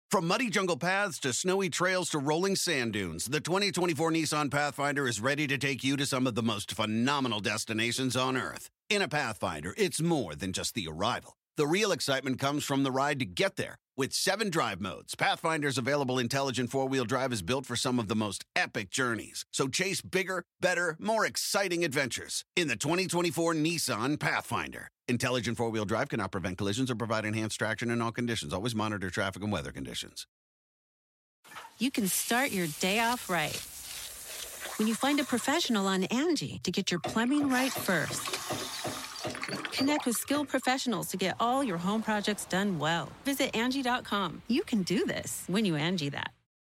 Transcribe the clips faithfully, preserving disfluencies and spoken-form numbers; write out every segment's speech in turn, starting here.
From muddy jungle paths to snowy trails to rolling sand dunes, the twenty twenty-four Nissan Pathfinder is ready to take you to some of the most phenomenal destinations on Earth. In a Pathfinder, it's more than just the arrival. The real excitement comes from the ride to get there. With seven drive modes, Pathfinder's available intelligent four-wheel drive is built for some of the most epic journeys. So chase bigger, better, more exciting adventures in the twenty twenty-four Nissan Pathfinder. Intelligent four-wheel drive cannot prevent collisions or provide enhanced traction in all conditions. Always monitor traffic and weather conditions. You can start your day off right when you find a professional on Angie to get your plumbing right first. Connect with skilled professionals to get all your home projects done well. Visit Angie dot com. You can do this when you Angie that.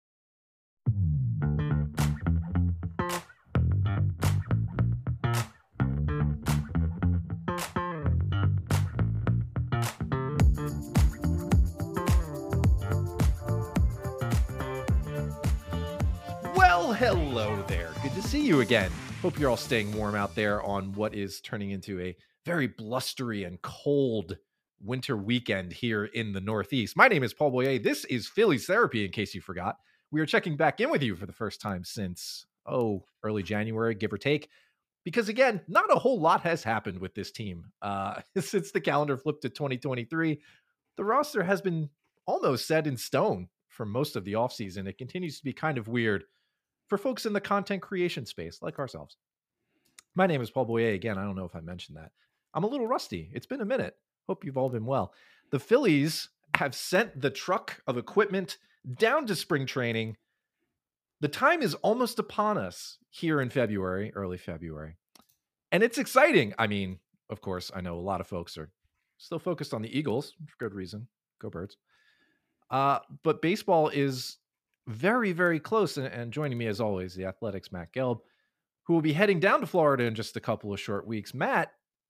Well, hello there. Good to see you again. Hope you're all staying warm out there on what is turning into a very blustery and cold winter weekend here in the Northeast. My name is Paul Boyer. This is Phillies Therapy, in case you forgot. We are checking back in with you for the first time since, oh, early January, give or take. Because again, not a whole lot has happened with this team. Uh, since the calendar flipped to twenty twenty-three, the roster has been almost set in stone for most of the offseason. It continues to be kind of weird for folks in the content creation space like ourselves. My name is Paul Boyer. Again, I don't know if I mentioned that. I'm a little rusty. It's been a minute. Hope you've all been well. The Phillies have sent the truck of equipment down to spring training. The time is almost upon us here in February, early February. And it's exciting. I mean, of course, I know a lot of folks are still focused on the Eagles for good reason. Go Birds. Uh, but baseball is very, very close. And, and joining me as always, the Athletics' Matt Gelb, who will be heading down to Florida in just a couple of short weeks. Matt,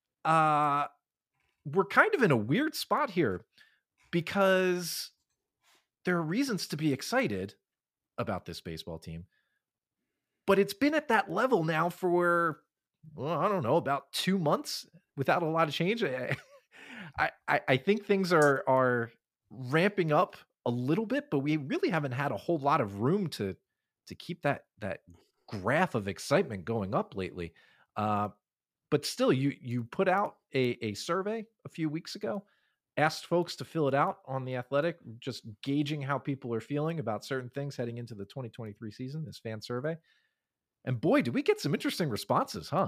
uh, we're kind of in a weird spot here because there are reasons to be excited about this baseball team, but it's been at that level now for, well, I don't know, about two months without a lot of change. I, I, I think things are, are ramping up a little bit, but we really haven't had a whole lot of room to, to keep that, that graph of excitement going up lately. Uh, but still, you you put out a, a survey a few weeks ago, asked folks to fill it out on The Athletic, just gauging how people are feeling about certain things heading into the twenty twenty-three season, this fan survey. And boy, did we get some interesting responses, huh?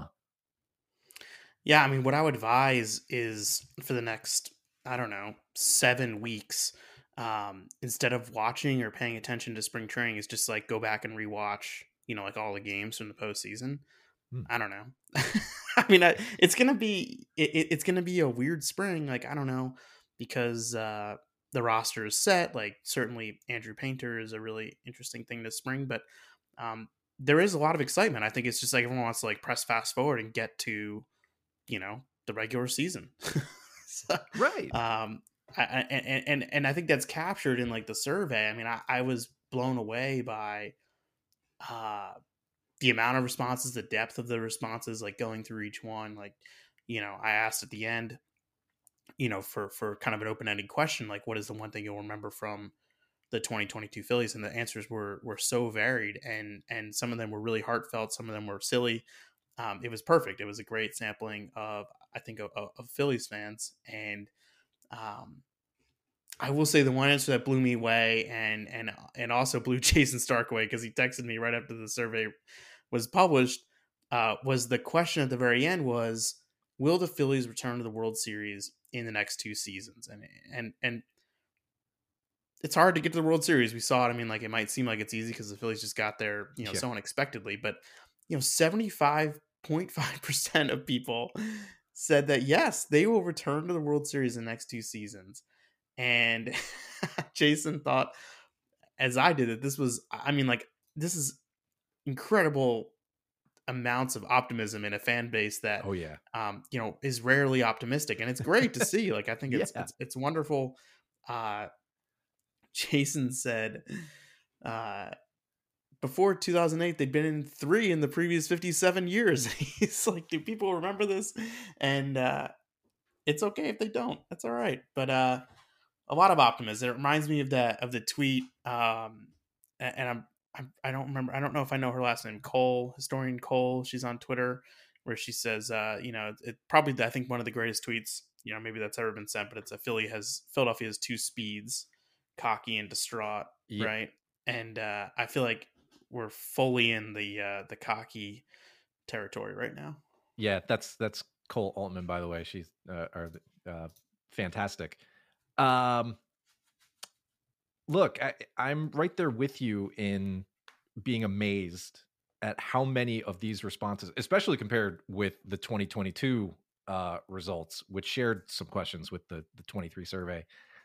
Yeah, I mean, what I would advise is for the next, I don't know, seven weeks, um, instead of watching or paying attention to spring training, is just like go back and rewatch, you know, like all the games from the postseason. Hmm. I don't know. I mean, I, it's gonna be it, it's gonna be a weird spring. Like, I don't know, because uh, the roster is set. Like, certainly Andrew Painter is a really interesting thing this spring, but um, there is a lot of excitement. I think it's just like everyone wants to like press fast forward and get to, you know, the regular season. So, right. Um, I, and and and I think that's captured in like the survey. I mean, I, I was blown away by uh the amount of responses, the depth of the responses, like going through each one. Like, you know, I asked at the end, you know, for, for kind of an open-ended question, like, what is the one thing you'll remember from the twenty twenty-two Phillies? And the answers were, were so varied, and, and some of them were really heartfelt. Some of them were silly. Um, it was perfect. It was a great sampling of, I think, of, of Phillies fans. And, um, I will say the one answer that blew me away and and and also blew Jason Stark away, because he texted me right after the survey was published, uh, was the question at the very end was, will the Phillies return to the World Series in the next two seasons? And and and it's hard to get to the World Series. We saw it. I mean, like, it might seem like it's easy because the Phillies just got there, you know, yeah. so unexpectedly. But, you know, seventy-five point five percent of people said that, yes, they will return to the World Series in the next two seasons. And Jason thought, as I did, that this was, I mean, like, this is incredible amounts of optimism in a fan base that, oh yeah, um, you know, is rarely optimistic, and it's great to see. Like, I think it's, yeah. it's it's wonderful. Uh, Jason said, uh, before two thousand eight, they'd been in three in the previous fifty-seven years. He's like, do people remember this? And uh, it's okay if they don't. That's all right. But uh, a lot of optimism. It reminds me of that of the tweet, um, a- and I'm, I'm I don't remember. I don't know if I know her last name. Cole, historian Cole. She's on Twitter, where she says, uh, you know, it probably I think one of the greatest tweets, you know, maybe that's ever been sent. But it's a Philly has Philadelphia has two speeds, cocky and distraught, Yep. right? And uh, I feel like we're fully in the uh, the cocky territory right now. Yeah, that's that's Cole Altman, by the way. She's uh, are uh, fantastic. Um, look, I, I'm right there with you in being amazed at how many of these responses, especially compared with the twenty twenty-two uh, results, which shared some questions with the the twenty-three survey.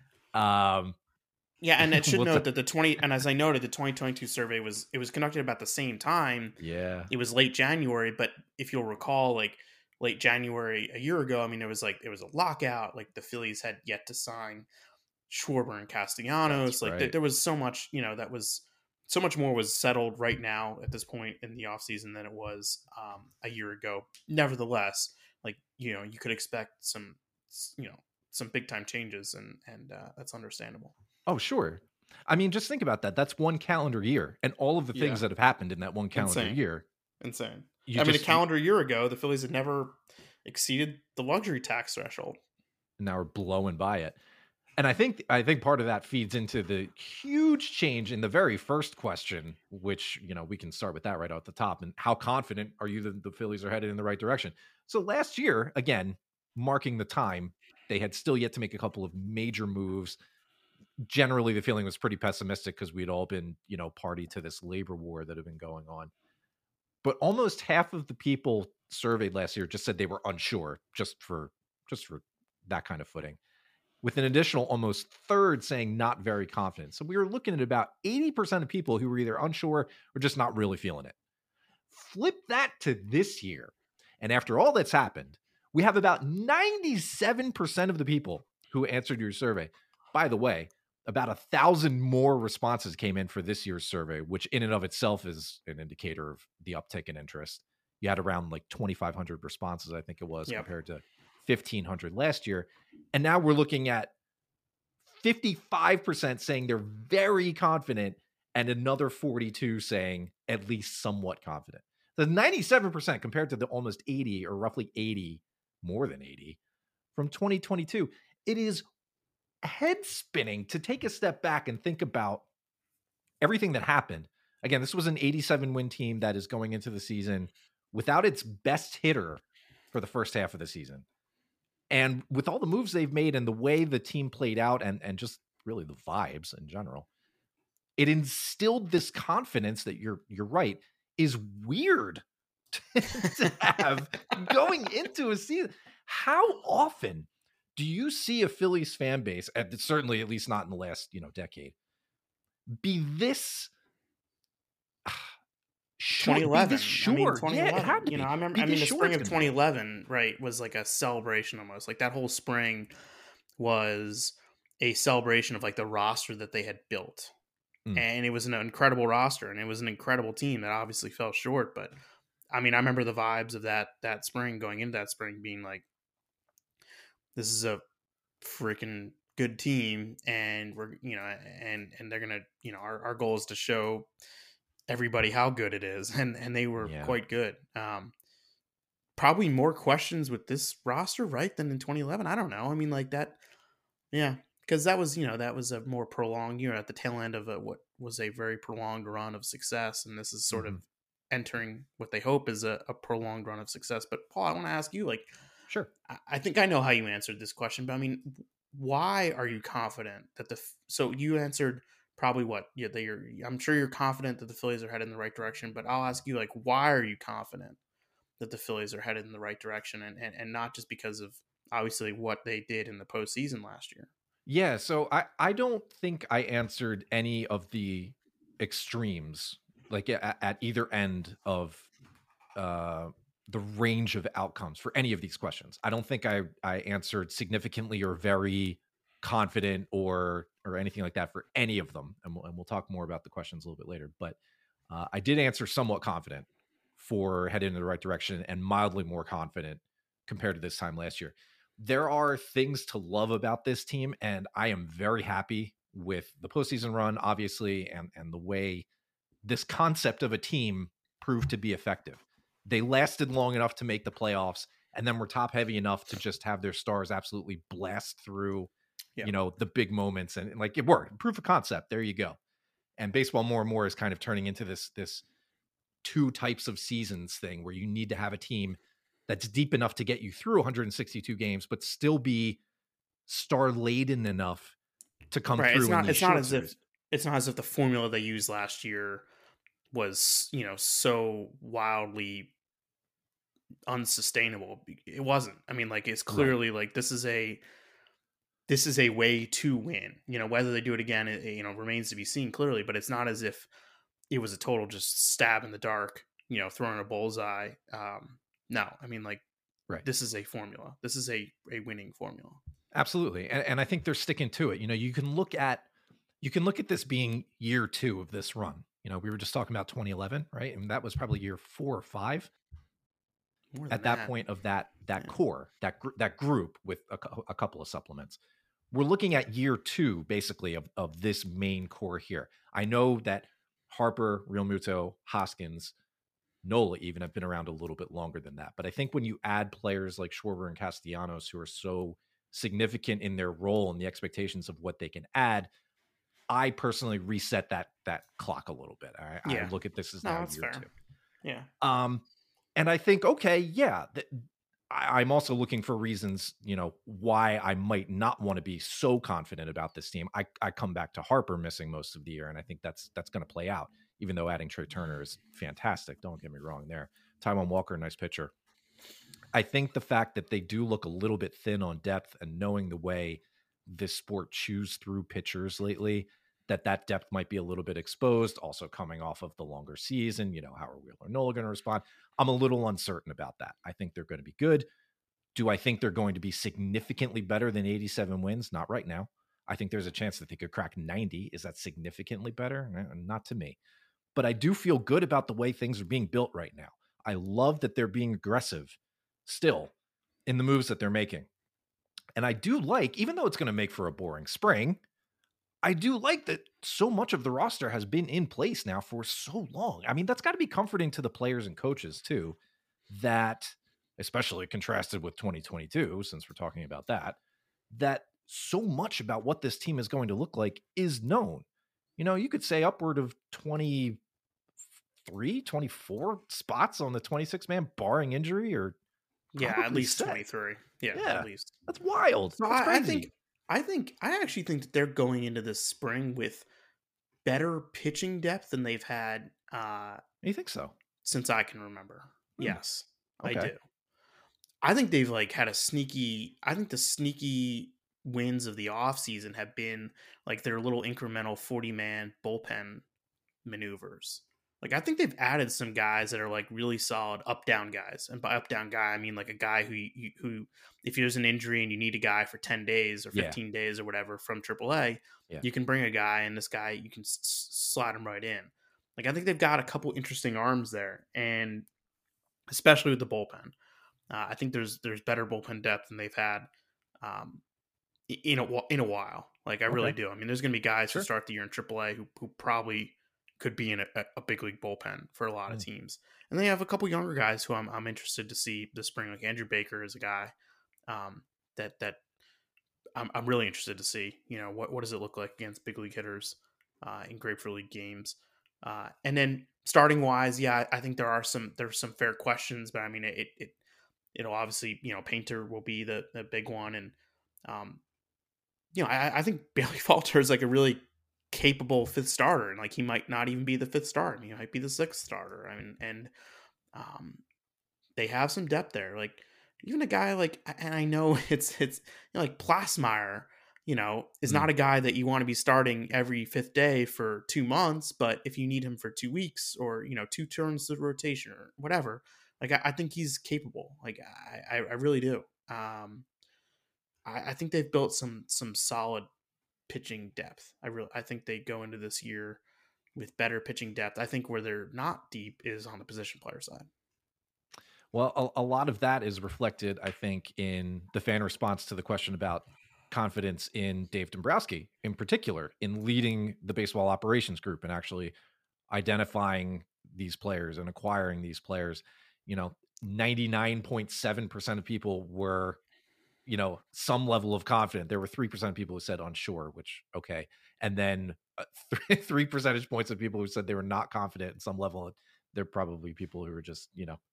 Um, Yeah, and it should we'll note t- that the twenty and as I noted, the twenty twenty-two survey was it was conducted about the same time. yeah, It was late January, but if you'll recall, like late January a year ago, I mean, it was like it was a lockout. Like the Phillies had yet to sign Schwarber and Castellanos. That's Like right. th- there was so much, you know, that was so much more was settled right now at this point in the offseason than it was um, a year ago. Nevertheless, like you know, you could expect some, you know, some big time changes, and and uh, that's understandable. Oh, sure. I mean, just think about that. That's one calendar year, and all of the things Yeah. that have happened in that one calendar Insane. year. Insane. You I mean, a just- calendar year ago, the Phillies had never exceeded the luxury tax threshold. Now we're blowing by it. And I think I think part of that feeds into the huge change in the very first question, which, you know, we can start with that right out the top. And how confident are you that the Phillies are headed in the right direction? So last year, again, marking the time, they had still yet to make a couple of major moves. Generally, the feeling was pretty pessimistic because we'd all been, you know, party to this labor war that had been going on. But almost half of the people surveyed last year just said they were unsure, just for just for that kind of footing, with an additional almost third saying not very confident. So we were looking at about eighty percent of people who were either unsure or just not really feeling it. Flip that to this year, and after all that's happened, we have about ninety-seven percent of the people who answered your survey. By the way, about a thousand more responses came in for this year's survey, which in and of itself is an indicator of the uptick in interest. You had around like twenty-five hundred responses, I think it was, Yep. compared to fifteen hundred last year. And now we're looking at fifty-five percent saying they're very confident and another forty-two saying at least somewhat confident. The ninety-seven percent compared to the almost eighty or roughly eighty, more than eighty from twenty twenty-two. It is head spinning to take a step back and think about everything that happened. Again, this was an eighty-seven win team that is going into the season without its best hitter for the first half of the season. And with all the moves they've made and the way the team played out and, and just really the vibes in general, it instilled this confidence that you're you're right is weird to have going into a season. How often do you see a Phillies fan base, and certainly at least not in the last, you know, decade, be this sure? twenty eleven. Be this sure. I mean, Yeah, twenty eleven. it had to you know, be. I remember. Be I mean, this the sure spring it's of gonna be. twenty eleven, right, was like a celebration almost. Like that whole spring was a celebration of like the roster that they had built, Mm. and it was an incredible roster, and it was an incredible team that obviously fell short. But I mean, I remember the vibes of that that spring, going into that spring, being like, this is a freaking good team, and we're you know and and they're gonna you know our, our goal is to show everybody how good it is, and and they were Yeah. quite good. Um probably more questions with this roster, right, than in twenty eleven. I don't know, I mean, like that, yeah, because that was you know that was a more prolonged, you know at the tail end of a, what was a very prolonged run of success, and this is sort Mhm. of entering what they hope is a, a prolonged run of success. But Paul, I want to ask you, like, Sure. I- I think I know how you answered this question, but I mean, why are you confident that the? F- So you answered probably what? Yeah, they are. I'm sure you're confident that the Phillies are headed in the right direction. But I'll ask you, like, why are you confident that the Phillies are headed in the right direction, and and, and not just because of obviously what they did in the postseason last year? Yeah, so I I don't think I answered any of the extremes, like at, at either end of uh the range of outcomes for any of these questions. I don't think I I answered significantly or very confident or or anything like that for any of them, and we'll, and we'll talk more about the questions a little bit later. But uh, I did answer somewhat confident for heading in the right direction and mildly more confident compared to this time last year. there are things to love about this team, and I am very happy with the postseason run, obviously, and and the way this concept of a team proved to be effective. They lasted long enough to make the playoffs, and then were top heavy enough to just have their stars absolutely blast through, Yeah. you know, the big moments, and, and like it worked. Proof of concept. There you go. And baseball more and more is kind of turning into this this two types of seasons thing where you need to have a team that's deep enough to get you through one hundred sixty-two games, but still be star laden enough to come Right. through. It's not. In these It's not short as series. if it's not as if the formula they used last year was, you know, so wildly unsustainable. It wasn't. I mean, like, it's clearly right. Like this is a this is a way to win. You know, whether they do it again, it, you know, remains to be seen clearly. But it's not as if it was a total just stab in the dark. You know, throwing a bullseye. Um, no, I mean, like, right. This is a formula. This is a a winning formula. Absolutely, and, and I think they're sticking to it. You know, you can look at you can look at this being year two of this run. You know, we were just talking about twenty eleven, right? And that was probably year four or five. At that, that point of that that yeah. core, that gr- that group with a, a couple of supplements. We're looking at year two, basically, of, of this main core here. I know that Harper, Realmuto, Hoskins, Nola even have been around a little bit longer than that. But I think when you add players like Schwarber and Castellanos, who are so significant in their role and the expectations of what they can add, I personally reset that that clock a little bit. I, yeah. I look at this as no, now year fair. two. Yeah. Um, and I think, okay, yeah, th- I, I'm also looking for reasons, you know, why I might not want to be so confident about this team. I, I come back to Harper missing most of the year, and I think that's that's going to play out, even though adding Trey Turner is fantastic. Don't get me wrong there. Taijuan Walker, nice pitcher. I think the fact that they do look a little bit thin on depth, and knowing the way this sport chews through pitchers lately, that that depth might be a little bit exposed. Also coming off of the longer season, you know, how are Wheeler and Nola going to respond? I'm a little uncertain about that. I think they're going to be good. Do I think they're going to be significantly better than eighty-seven wins? Not right now. I think there's a chance that they could crack ninety. Is that significantly better? Not to me. But I do feel good about the way things are being built right now. I love that they're being aggressive still in the moves that they're making. And I do like, even though it's going to make for a boring spring, I do like that so much of the roster has been in place now for so long. I mean, that's got to be comforting to the players and coaches too, that, especially contrasted with twenty twenty-two, since we're talking about that, that so much about what this team is going to look like is known. You know, you could say upward of twenty-three, twenty-four spots on the twenty-six man, barring injury, or yeah, at least set. twenty-three. Yeah, yeah, at least. That's wild. So that's I, I think, I think, I actually think that they're going into this spring with better pitching depth than they've had. Uh, you think so? Since I can remember. Hmm. Yes, okay. I do. I think they've like had a sneaky, I think the sneaky wins of the offseason have been like their little incremental forty man bullpen maneuvers. Like, I think they've added some guys that are like really solid up down guys. And by up down guy, I mean like a guy who, who, if there's an injury and you need a guy for ten days or fifteen yeah. days or whatever from triple A, yeah. you can bring a guy, and this guy, you can s- slide him right in. Like, I think they've got a couple interesting arms there, and especially with the bullpen. Uh, I think there's there's better bullpen depth than they've had um, in a in a while. Like, I okay. really do. I mean, there's going to be guys sure. who start the year in triple A who who probably could be in a, a big league bullpen for a lot mm. of teams, and they have a couple younger guys who I'm I'm interested to see this spring. Like Andrew Baker is a guy um, that that I'm I'm really interested to see. You know, what what does it look like against big league hitters uh, in Grapefruit League games, uh, and then starting wise, yeah, I think there are some there's some fair questions, but I mean it it. It'll obviously, you know, Painter will be the, the big one. And, um, you know, I, I think Bailey Falter is like a really capable fifth starter. And like, he might not even be the fifth starter. I mean, he might be the sixth starter. I mean, and um, they have some depth there. Like, even a guy like, and I know it's, it's you know, like Plasmeyer, you know, is mm. not a guy that you want to be starting every fifth day for two months. But if you need him for two weeks or, you know, two turns of rotation or whatever, like, I, I think he's capable. Like, I, I really do. Um, I, I think they've built some some solid pitching depth. I really, I think they go into this year with better pitching depth. I think where they're not deep is on the position player side. Well, a, a lot of that is reflected, I think, in the fan response to the question about confidence in Dave Dombrowski, in particular, in leading the baseball operations group and actually identifying these players and acquiring these players. You know, ninety-nine point seven percent of people were, you know, some level of confident. There were three percent of people who said unsure, which, okay. And then uh, three, three percentage points of people who said they were not confident at some level. They're probably people who are just, you know,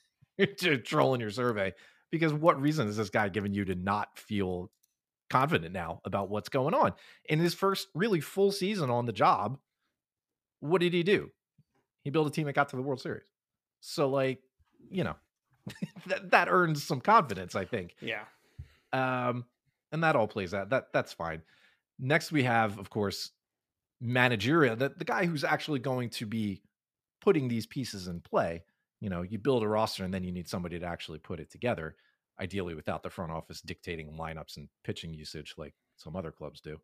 trolling your survey, because what reason is this guy giving you to not feel confident now about what's going on in his first really full season on the job? What did he do? He built a team that got to the World Series. So, like, you know, that, that earns some confidence, I think. Yeah. Um, and that all plays out. That that's fine. Next, we have, of course, managerial, the, the guy who's actually going to be putting these pieces in play. You know, you build a roster and then you need somebody to actually put it together, ideally without the front office dictating lineups and pitching usage like some other clubs do.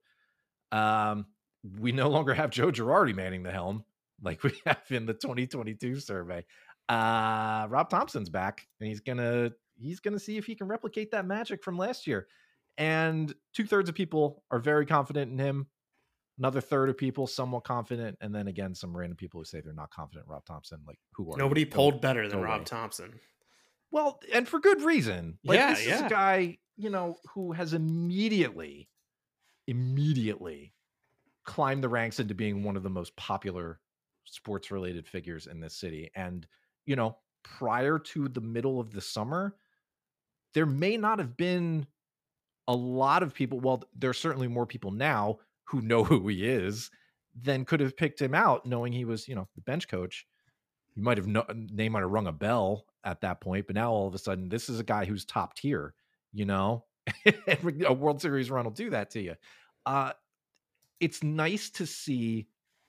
Um, we no longer have Joe Girardi manning the helm like we have in the twenty twenty-two survey. Uh, Rob Thompson's back, and he's gonna he's gonna see if he can replicate that magic from last year. And two thirds of people are very confident in him. Another third of people somewhat confident, and then again, some random people who say they're not confident in Rob Thompson. Like, who are Nobody you? polled Go, better than go Rob away. Thompson. Well, and for good reason. Like, yeah, this yeah. is a guy, you know, who has immediately, immediately climbed the ranks into being one of the most popular sports-related figures in this city. And, you know, prior to the middle of the summer, there may not have been a lot of people. Well, there's certainly more people now who know who he is than could have picked him out, knowing he was, you know, the bench coach. You might have no, name might have rung a bell at that point, but now all of a sudden, this is a guy who's top tier. You know, a World Series run will do that to you. Uh, it's nice to see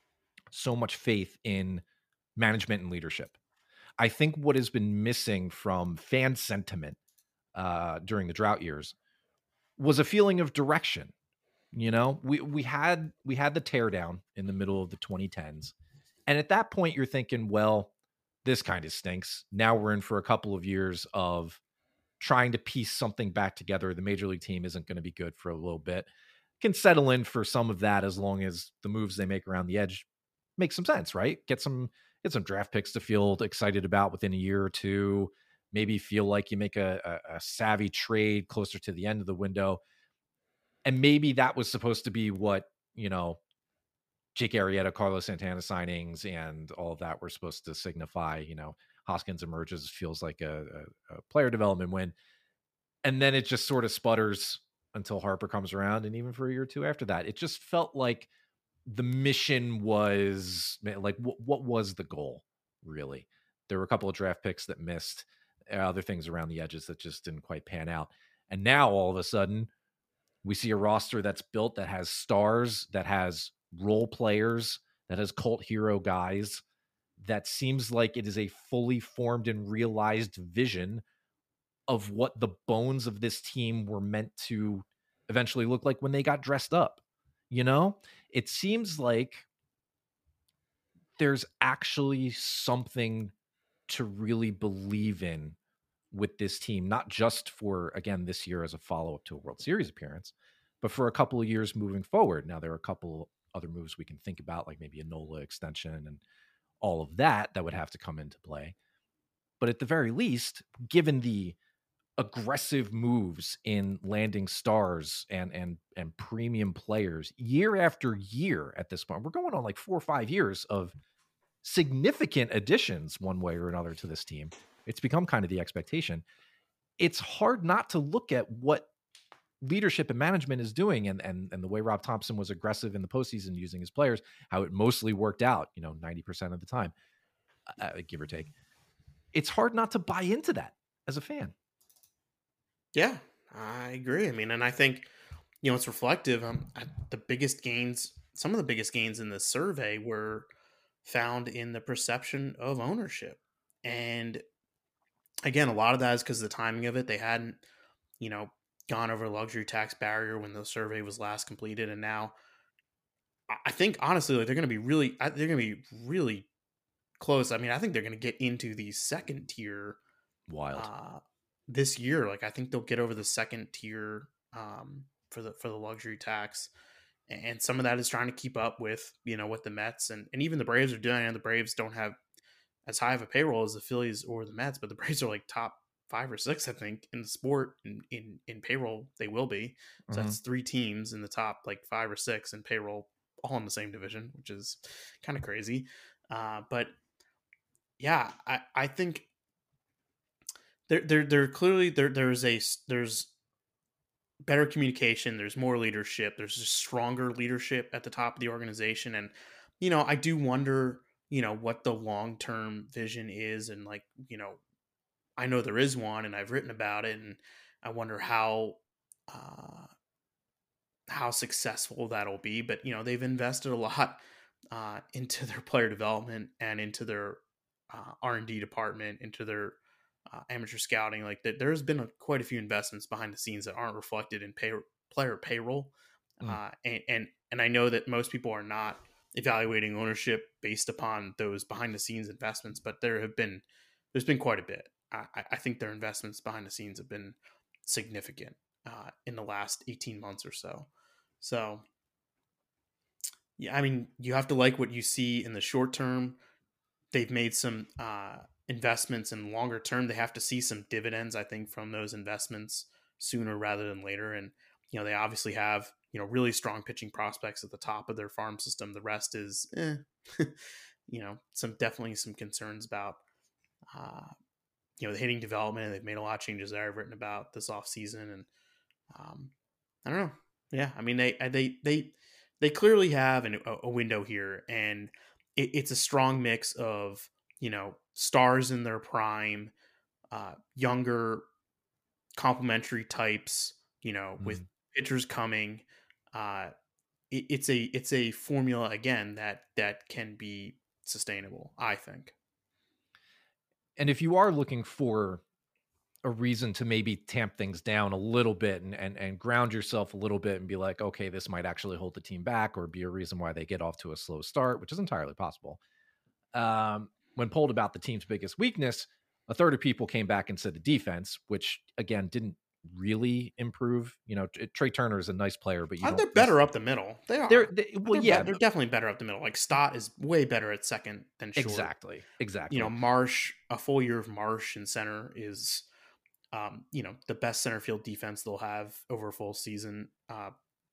so much faith in management and leadership. I think what has been missing from fan sentiment uh, during the drought years was a feeling of direction. You know, we we had we had the teardown in the middle of the twenty tens, and at that point, you're thinking, well, this kind of stinks. Now we're in for a couple of years of trying to piece something back together. The major league team isn't going to be good for a little bit. Can settle in for some of that as long as the moves they make around the edge make some sense, right? Get some get some draft picks to feel excited about within a year or two. Maybe feel like you make a, a, a savvy trade closer to the end of the window. And maybe that was supposed to be what, you know, Jake Arrieta, Carlos Santana signings and all of that were supposed to signify. You know, Hoskins emerges, feels like a, a, a player development win. And then it just sort of sputters until Harper comes around. And even for a year or two after that, it just felt like the mission was like, what, what was the goal, really? There were a couple of draft picks that missed, other things around the edges that just didn't quite pan out. And now all of a sudden, we see a roster that's built, that has stars, that has role players, that has cult hero guys, that seems like it is a fully formed and realized vision of what the bones of this team were meant to eventually look like when they got dressed up. You know, it seems like there's actually something to really believe in with this team, not just for, again, this year as a follow-up to a World Series appearance, but for a couple of years moving forward. Now, there are a couple other moves we can think about, like maybe a Nola extension and all of that, that would have to come into play. But at the very least, given the aggressive moves in landing stars and and and premium players year after year at this point, we're going on like four or five years of significant additions one way or another to this team. It's become kind of the expectation. It's hard not to look at what leadership and management is doing, and and and the way Rob Thompson was aggressive in the postseason using his players, how it mostly worked out, you know, ninety percent of the time, uh, give or take. It's hard not to buy into that as a fan. Yeah, I agree. I mean, and I think, you know, it's reflective. Um, the biggest gains, some of the biggest gains in this survey were found in the perception of ownership. And again, a lot of that is because of the timing of it. They hadn't, you know, gone over luxury tax barrier when the survey was last completed. And now I think, honestly, like they're going to be really, they're going to be really close. I mean, I think they're going to get into the second tier Wild. uh, this year. Like I think they'll get over the second tier um, for the for the luxury tax, and some of that is trying to keep up with you know what the Mets and, and even the Braves are doing. And the Braves don't have as high of a payroll as the Phillies or the Mets, but the Braves are like top five or six, I think, in the sport in in, in payroll. They will be. So Mhm. that's three teams in the top like five or six in payroll, all in the same division, which is kind of crazy. Uh, but yeah, I I think there there there clearly there there's a there's better communication, there's more leadership, there's just stronger leadership at the top of the organization. And you know I do wonder you know what the long-term vision is, and like you know I know there is one and I've written about it, and I wonder how uh how successful that'll be. But you know they've invested a lot uh into their player development and into their uh, R and D department, into their uh, amateur scouting. Like that, there's been a, quite a few investments behind the scenes that aren't reflected in pay, player payroll. Mm. Uh, and and and I know that most people are not evaluating ownership based upon those behind the scenes investments, but there have been there's been quite a bit. I, I think their investments behind the scenes have been significant uh, in the last eighteen months or so. So yeah, I mean, you have to like what you see in the short term. They've made some uh, investments in longer term. They have to see some dividends, I think, from those investments sooner rather than later. And you know, they obviously have you know really strong pitching prospects at the top of their farm system. The rest is, eh. you know, some definitely some concerns about uh, you know the hitting development. And they've made a lot of changes there. I've written about this off season, and um, I don't know. Yeah, I mean, they they they they clearly have an, a window here, and it, it's a strong mix of you know stars in their prime, uh, younger complementary types, you know, with Mm. pitchers coming. Uh, it, it's a it's a formula again that that can be sustainable, I think. And if you are looking for a reason to maybe tamp things down a little bit and, and and ground yourself a little bit and be like, okay, this might actually hold the team back or be a reason why they get off to a slow start, which is entirely possible. Um, when polled about the team's biggest weakness, a third of people came back and said the defense, which again didn't really improve. You know, T- Trey Turner is a nice player, but you Uh, don't. They're better up the middle. They are. They're they, well, They're, yeah, bet- they're definitely better up the middle. Like Stott is way better at second than Short. exactly, exactly. You know, Marsh, a full year of Marsh in center is, um, you know, the best center field defense they'll have over a full season. Uh,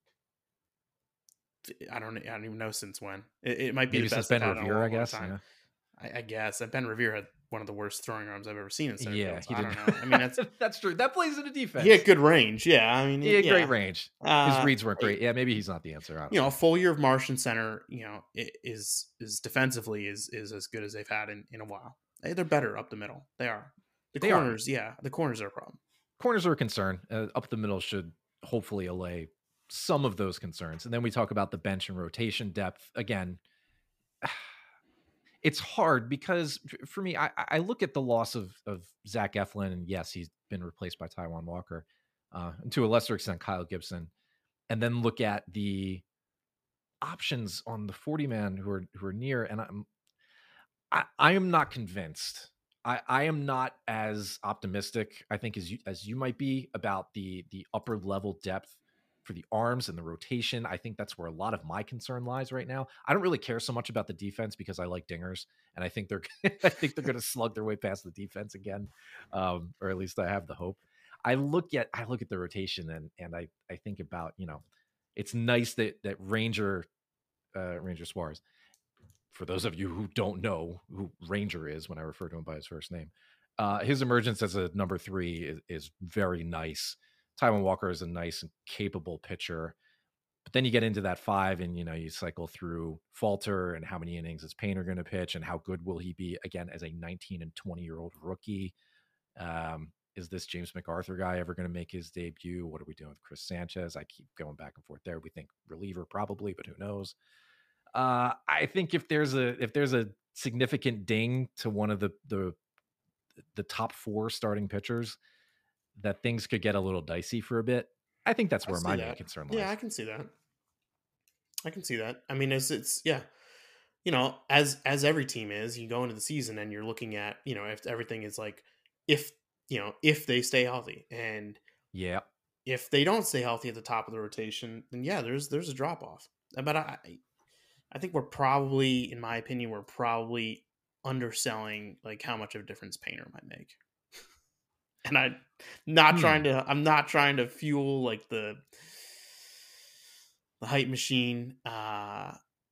I don't, I don't even know since when. It, it might be Maybe the since best Ben they've had in a Revere, long, I guess. long time. Yeah. I, I guess. And Ben Revere had one of the worst throwing arms I've ever seen in center Yeah, field. So he I did. don't know. I mean, that's that's true. That plays into defense. he had good range. Yeah, I mean, He had yeah. great range. His Uh, reads weren't great. Yeah, maybe he's not the answer. I don't you know, know. a full year of Marsh in center, you know, i- is is defensively is is as good as they've had in, in a while. They- They're better up the middle. They are. The They are. corners, yeah, the corners are a problem. Corners are a concern. Uh, up the middle should hopefully allay some of those concerns. And then we talk about the bench and rotation depth. Again, it's hard because f- for me, I, I look at the loss of, of Zach Eflin, and yes, he's been replaced by Taijuan Walker, uh, and to a lesser extent, Kyle Gibson, and then look at the options on the forty man who are who are near, and I'm I, I am not convinced. I, I am not as optimistic, I think, as you as you might be about the the upper level depth for the arms and the rotation. I think that's where a lot of my concern lies right now. I don't really care so much about the defense because I like dingers, and I think they're I think they're going to slug their way past the defense again, um, or at least I have the hope. I look at I look at the rotation and and I I think about you know, it's nice that that Ranger uh, Ranger Suarez. For those of you who don't know who Ranger is when I refer to him by his first name, uh, his emergence as a number three is, is very nice. Taijuan Walker is a nice and capable pitcher. But then you get into that five and, you know, you cycle through Falter and how many innings is Painter going to pitch and how good will he be, again, as a nineteen and twenty-year-old rookie. Um, is this James MacArthur guy ever going to make his debut? What are we doing with Chris Sanchez? I keep going back and forth there. We think reliever probably, but who knows? Uh, I think if there's a if there's a significant ding to one of the the the top four starting pitchers, that things could get a little dicey for a bit. I think that's I where see my that. main concern lies. Yeah, I can see that. I can see that. I mean, it's it's yeah, you know, as as every team is, you go into the season and you're looking at, you know, if everything is like, if you know, if they stay healthy. And Yeah. if they don't stay healthy at the top of the rotation, then yeah, there's there's a drop off. But I I think we're probably, in my opinion, we're probably underselling like how much of a difference Painter might make. And I'm not Hmm. trying to I'm not trying to fuel like the the hype machine. Uh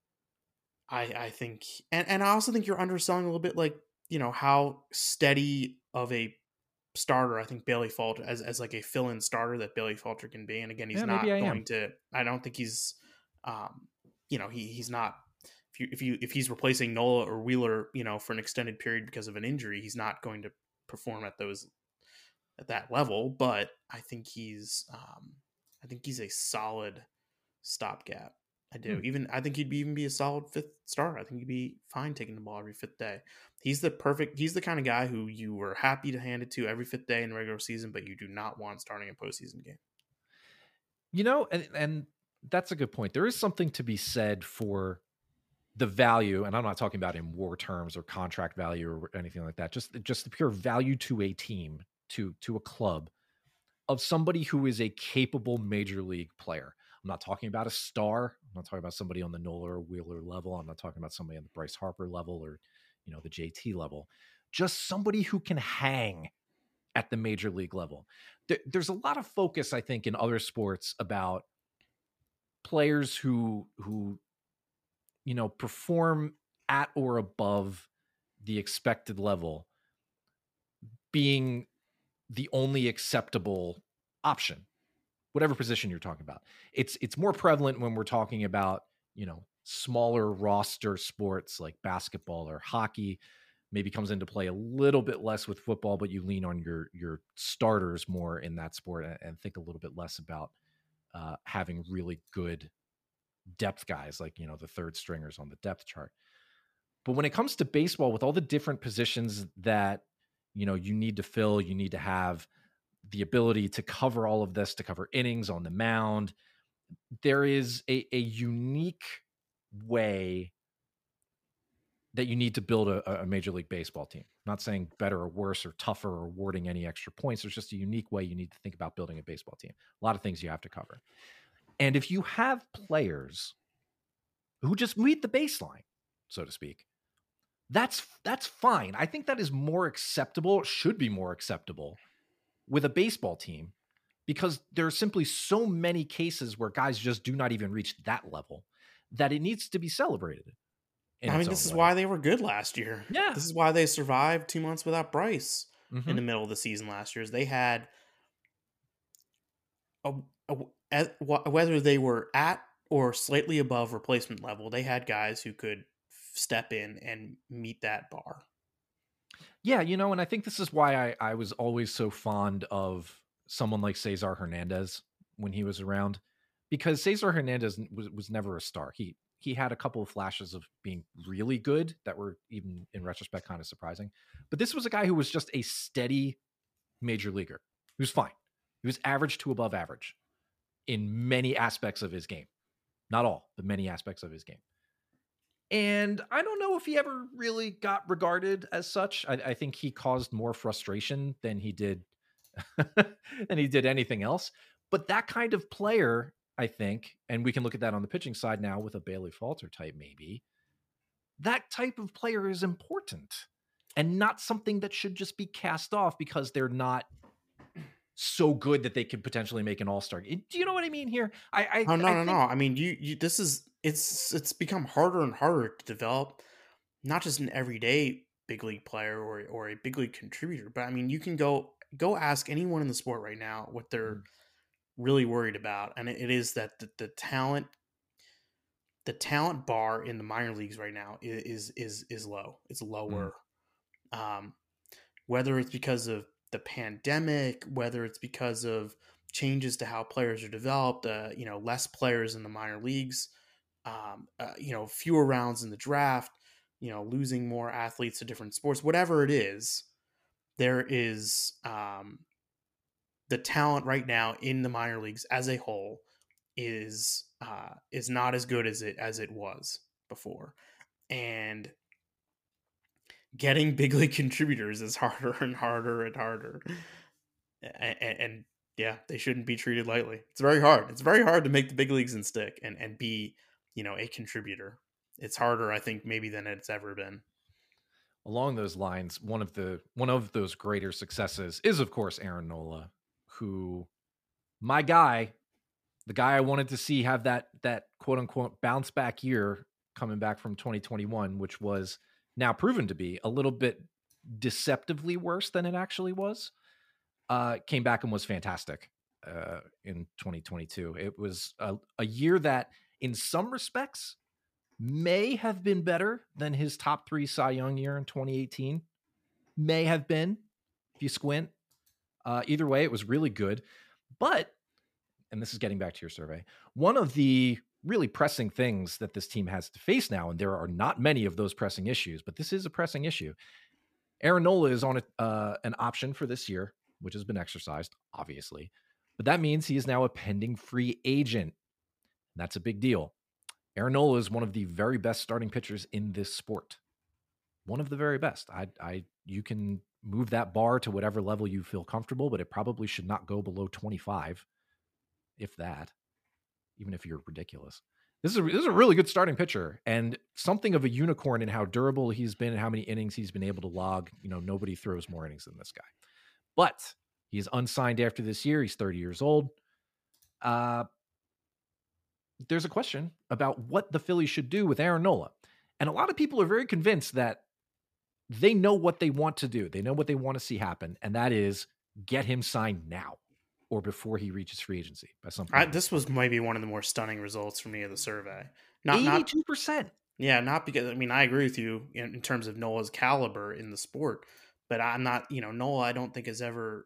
I I think and, and I also think you're underselling a little bit like, you know, how steady of a starter I think Bailey Falter as, as like a fill-in starter that Bailey Falter can be. And again, he's Yeah, not maybe I going am. to I don't think he's um you know, he he's not if you if you if he's replacing Nola or Wheeler, you know, for an extended period because of an injury, he's not going to perform at those at that level. But I think he's um I think he's a solid stopgap. I do. Hmm. Even I think he'd be, even be a solid fifth starter. I think he'd be fine taking the ball every fifth day. He's the perfect. He's the kind of guy who you were happy to hand it to every fifth day in the regular season, but you do not want starting a postseason game. You know, and and that's a good point. There is something to be said for the value, and I'm not talking about in war terms or contract value or anything like that. Just just the pure value to a team, to to a club, of somebody who is a capable major league player. I'm not talking about a star. I'm not talking about somebody on the Nola or Wheeler level. I'm not talking about somebody on the Bryce Harper level or, you know, the J T level. Just somebody who can hang at the major league level. There, there's a lot of focus, I think, in other sports about players who who you know perform at or above the expected level being the only acceptable option, whatever position you're talking about. It's it's more prevalent when we're talking about, you know, smaller roster sports like basketball or hockey. Maybe comes into play a little bit less with football, but you lean on your your starters more in that sport and, and think a little bit less about uh, having really good depth guys like, you know, the third stringers on the depth chart. But when it comes to baseball, with all the different positions that, you know, you need to fill, you need to have the ability to cover all of this, to cover innings on the mound. There is a, a unique way that you need to build a, a Major League Baseball team. I'm not saying better or worse or tougher or awarding any extra points. There's just a unique way you need to think about building a baseball team. A lot of things you have to cover. And if you have players who just meet the baseline, so to speak, that's that's fine. I think that is more acceptable, should be more acceptable with a baseball team, because there are simply so many cases where guys just do not even reach that level that it needs to be celebrated. I mean, this is way. why they were good last year. Yeah. This is why they survived two months without Bryce mm-hmm. in the middle of the season last year. Is they had a, a, a, whether they were at or slightly above replacement level, they had guys who could step in and meet that bar. Yeah, you know, and I think this is why I, I was always so fond of someone like Cesar Hernandez when he was around, because Cesar Hernandez was, was never a star. He he had a couple of flashes of being really good that were, even in retrospect, kind of surprising. But this was a guy who was just a steady major leaguer. He was fine. He was average to above average in many aspects of his game. Not all, but many aspects of his game. And I don't know if he ever really got regarded as such. I, I think he caused more frustration than he did than he did anything else. But that kind of player, I think, and we can look at that on the pitching side now with a Bailey Falter type, maybe. That type of player is important and not something that should just be cast off because they're not so good that they could potentially make an all-star. Do you know what I mean here? I, I oh no I no think- no. I mean, you you this is it's it's become harder and harder to develop not just an everyday big league player or or a big league contributor, but I mean, you can go go ask anyone in the sport right now what they're mm. really worried about, and it, it is that the, the talent the talent bar in the minor leagues right now is is is low. It's lower. Mm. Um, whether it's because of the pandemic, whether it's because of changes to how players are developed, uh, you know, less players in the minor leagues, um, uh, you know, fewer rounds in the draft, you know, losing more athletes to different sports, whatever it is, there is um, the talent right now in the minor leagues as a whole is uh, is not as good as it as it was before, and getting big league contributors is harder and harder and harder. And, and, and yeah, they shouldn't be treated lightly. It's very hard. It's very hard to make the big leagues and stick and, and be, you know, a contributor. It's harder, I think, maybe than it's ever been. Along those lines, one of the one of those greater successes is, of course, Aaron Nola, who, my guy, the guy I wanted to see have that that quote unquote bounce back year coming back from twenty twenty-one, which was now proven to be a little bit deceptively worse than it actually was. Uh, came back and was fantastic uh, in twenty twenty-two. It was a, a year that, in some respects, may have been better than his top three Cy Young year in twenty eighteen. May have been, if you squint. Uh, either way, it was really good. But, and this is getting back to your survey, one of the really pressing things that this team has to face now, and there are not many of those pressing issues, but this is a pressing issue. Aaron Nola is on a, uh, an option for this year, which has been exercised, obviously. But that means he is now a pending free agent. And that's a big deal. Aaron Nola is one of the very best starting pitchers in this sport. One of the very best. I, I, you can move that bar to whatever level you feel comfortable, but it probably should not go below twenty-five, if that, even if you're ridiculous. This is a, this is a really good starting pitcher and something of a unicorn in how durable he's been and how many innings he's been able to log. You know, nobody throws more innings than this guy. But he is unsigned after this year. He's thirty years old. Uh, there's a question about what the Phillies should do with Aaron Nola. And a lot of people are very convinced that they know what they want to do. They know what they want to see happen. And that is get him signed now or before he reaches free agency by some point. I, this was maybe one of the more stunning results for me of the survey. Not eighty-two percent. Not, yeah, not because, I mean, I agree with you in, in terms of Nola's caliber in the sport, but I'm not, you know, Nola, I don't think has ever,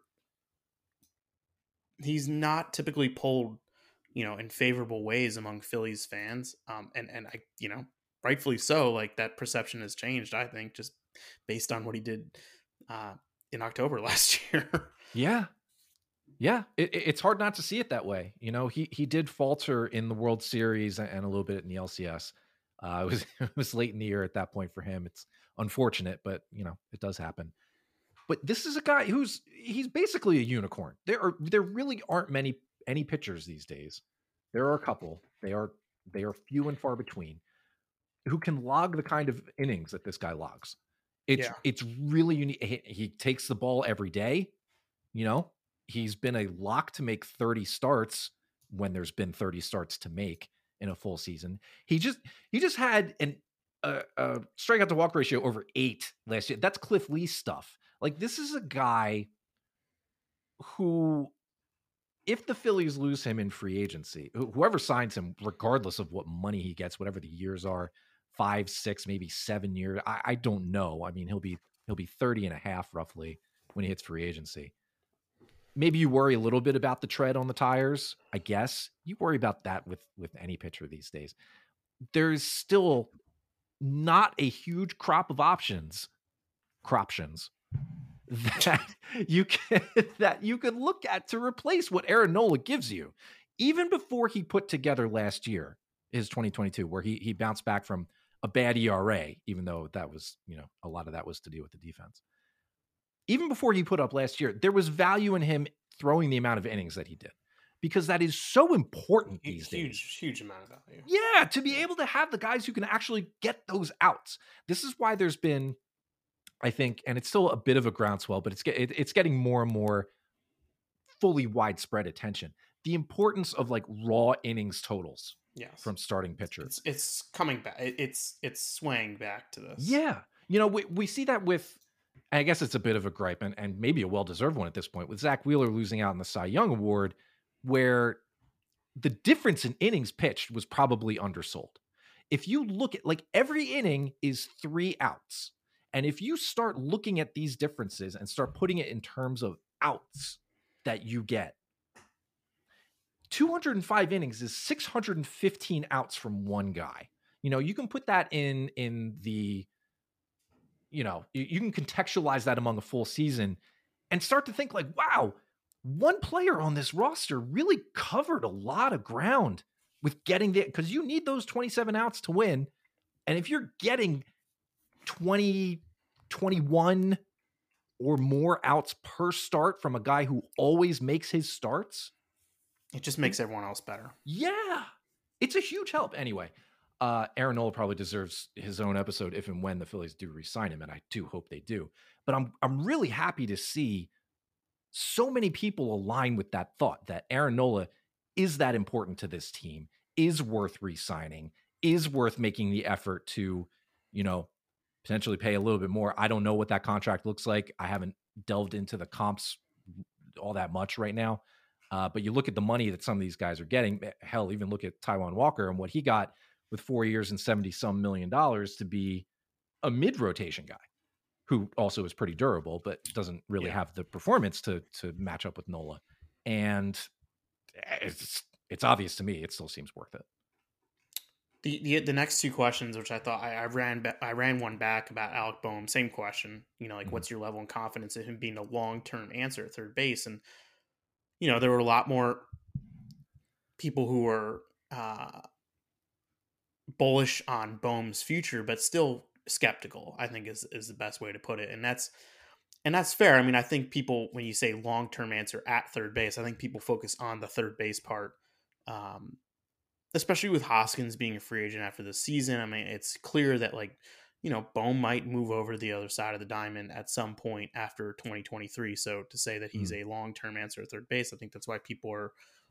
he's not typically pulled, you know, in favorable ways among Phillies fans. Um, and, and I, you know, rightfully so, like that perception has changed, I think, just based on what he did uh, in October last year. Yeah. Yeah. It, it's hard not to see it that way. You know, he, he did falter in the World Series and a little bit in the L C S. Uh, it was, it was late in the year at that point for him. It's unfortunate, but you know, it does happen. But this is a guy who's, he's basically a unicorn. There are, there really aren't many, any pitchers these days. There are a couple. They are, they are few and far between who can log the kind of innings that this guy logs. It's, Yeah. it's really unique. He, he takes the ball every day. You know, he's been a lock to make thirty starts when there's been thirty starts to make in a full season. He just, he just had an, a, a strikeout to walk ratio over eight last year. That's Cliff Lee stuff. Like, this is a guy who, if the Phillies lose him in free agency, whoever signs him, regardless of what money he gets, whatever the years are, five, six, maybe seven years, I, I don't know. I mean, he'll be, he'll be thirty and a half roughly when he hits free agency. Maybe you worry a little bit about the tread on the tires. I guess you worry about that with, with any pitcher these days. There's still not a huge crop of options, croptions, that you can that you can look at to replace what Aaron Nola gives you. Even before he put together last year, his twenty twenty-two, where he he bounced back from a bad E R A, even though that was, you know, a lot of that was to do with the defense. Even before he put up last year, there was value in him throwing the amount of innings that he did, because that is so important these huge, days. Huge amount of value. Yeah, to be able to have the guys who can actually get those outs. This is why there's been, I think, and it's still a bit of a groundswell, but it's it, it's getting more and more fully widespread attention. The importance of like raw innings totals, yes, from starting pitchers. It's, it's coming back. It's it's swaying back to this. Yeah, you know, we we see that with, I guess it's a bit of a gripe and, and maybe a well-deserved one at this point, with Zach Wheeler losing out in the Cy Young Award, where the difference in innings pitched was probably undersold. If you look at, like, every inning is three outs. And if you start looking at these differences and start putting it in terms of outs that you get, two hundred five innings is six hundred fifteen outs from one guy. You know, you can put that in, in the, you know, you, you can contextualize that among a full season and start to think like, wow, one player on this roster really covered a lot of ground with getting the, because you need those twenty-seven outs to win. And if you're getting twenty, twenty-one or more outs per start from a guy who always makes his starts. It just makes everyone else better. Yeah. It's a huge help. Anyway, uh, Aaron Nola probably deserves his own episode if and when the Phillies do re-sign him, and I do hope they do. But I'm I'm really happy to see so many people align with that thought that Aaron Nola is that important to this team, is worth re-signing, is worth making the effort to, you know, potentially pay a little bit more. I don't know what that contract looks like. I haven't delved into the comps all that much right now. Uh, but you look at the money that some of these guys are getting. Hell, even look at Taijuan Walker and what he got with four years and seventy some million dollars to be a mid-rotation guy who also is pretty durable, but doesn't really Yeah. have the performance to to match up with Nola. And it's it's obvious to me it still seems worth it. The, the the next two questions, which I thought I, I ran ba- I ran one back about Alec Boehm, same question. You know, like Mhm. what's your level of confidence in him being a long term answer at third base? And you know, there were a lot more people who were uh, bullish on Boehm's future, but still skeptical. I think is is the best way to put it, and that's and that's fair. I mean, I think people when you say long term answer at third base, I think people focus on the third base part. Um, especially with Hoskins being a free agent after the season. I mean, it's clear that like, you know, Boehm might move over to the other side of the diamond at some point after twenty twenty-three. So to say that he's Mm. a long-term answer at third base, I think that's why people are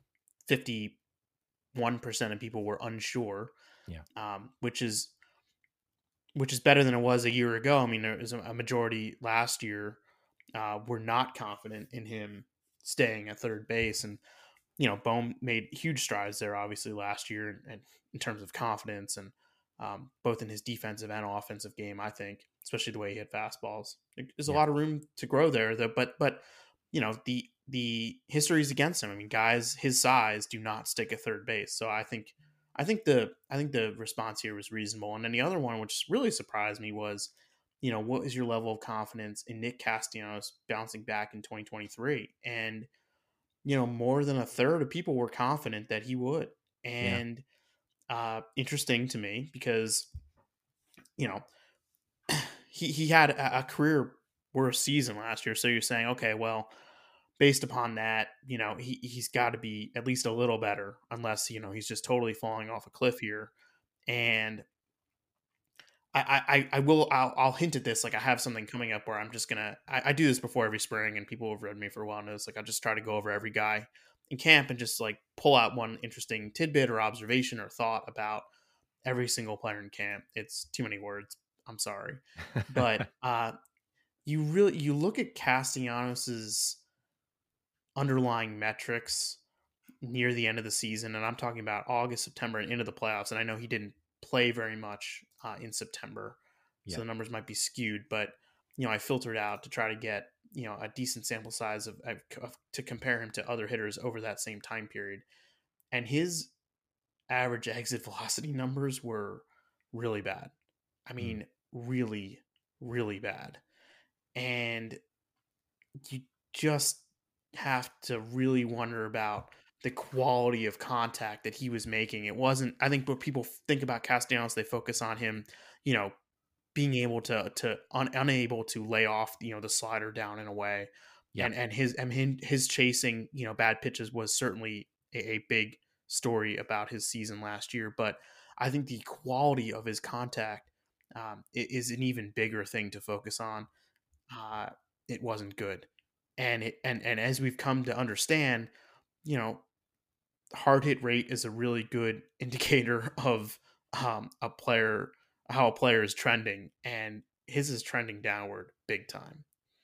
fifty-one percent of people were unsure. Yeah. Um, which is, which is better than it was a year ago. I mean, there was a majority last year uh, were not confident in him staying at third base. And, you know, Boehm made huge strides there, obviously, last year in, in, in terms of confidence and um, both in his defensive and offensive game, I think, especially the way he hit fastballs. There's a Yeah. lot of room to grow there, though. But, but you know, the the history is against him. I mean, guys his size do not stick at third base. So I think, I think the I think the response here was reasonable. And then the other one, which really surprised me, was, you know, what is your level of confidence in Nick Castellanos bouncing back in twenty twenty-three? And you know, more than a third of people were confident that he would. And uh, interesting to me because, you know, he, he had a, a career worst season last year. So you're saying, okay, well, based upon that, you know, he, he's got to be at least a little better unless, you know, he's just totally falling off a cliff here. And I, I, I will, I'll, I'll hint at this. Like I have something coming up where I'm just going to, I do this before every spring and people have read me for a while and it's like, I just try to go over every guy in camp and just like pull out one interesting tidbit or observation or thought about every single player in camp. It's too many words. I'm sorry. But uh, you really, you look at Castellanos's underlying metrics near the end of the season. And I'm talking about August, September and into the playoffs. And I know he didn't play very much uh, in September. So Yeah. the numbers might be skewed, but you know, I filtered out to try to get, you know, a decent sample size of, of to compare him to other hitters over that same time period. And his average exit velocity numbers were really bad. I mean, mm. really, really bad. And you just have to really wonder about the quality of contact that he was making. It wasn't, I think when people think about Castellanos, they focus on him, you know, being able to, to un, unable to lay off, you know, the slider down in a way. Yeah. And, and his, and his chasing, you know, bad pitches was certainly a, a big story about his season last year. But I think the quality of his contact um, is an even bigger thing to focus on. Uh, it wasn't good. And it, and, and as we've come to understand, you know, hard hit rate is a really good indicator of um, a player, how a player is trending, and his is trending downward big time.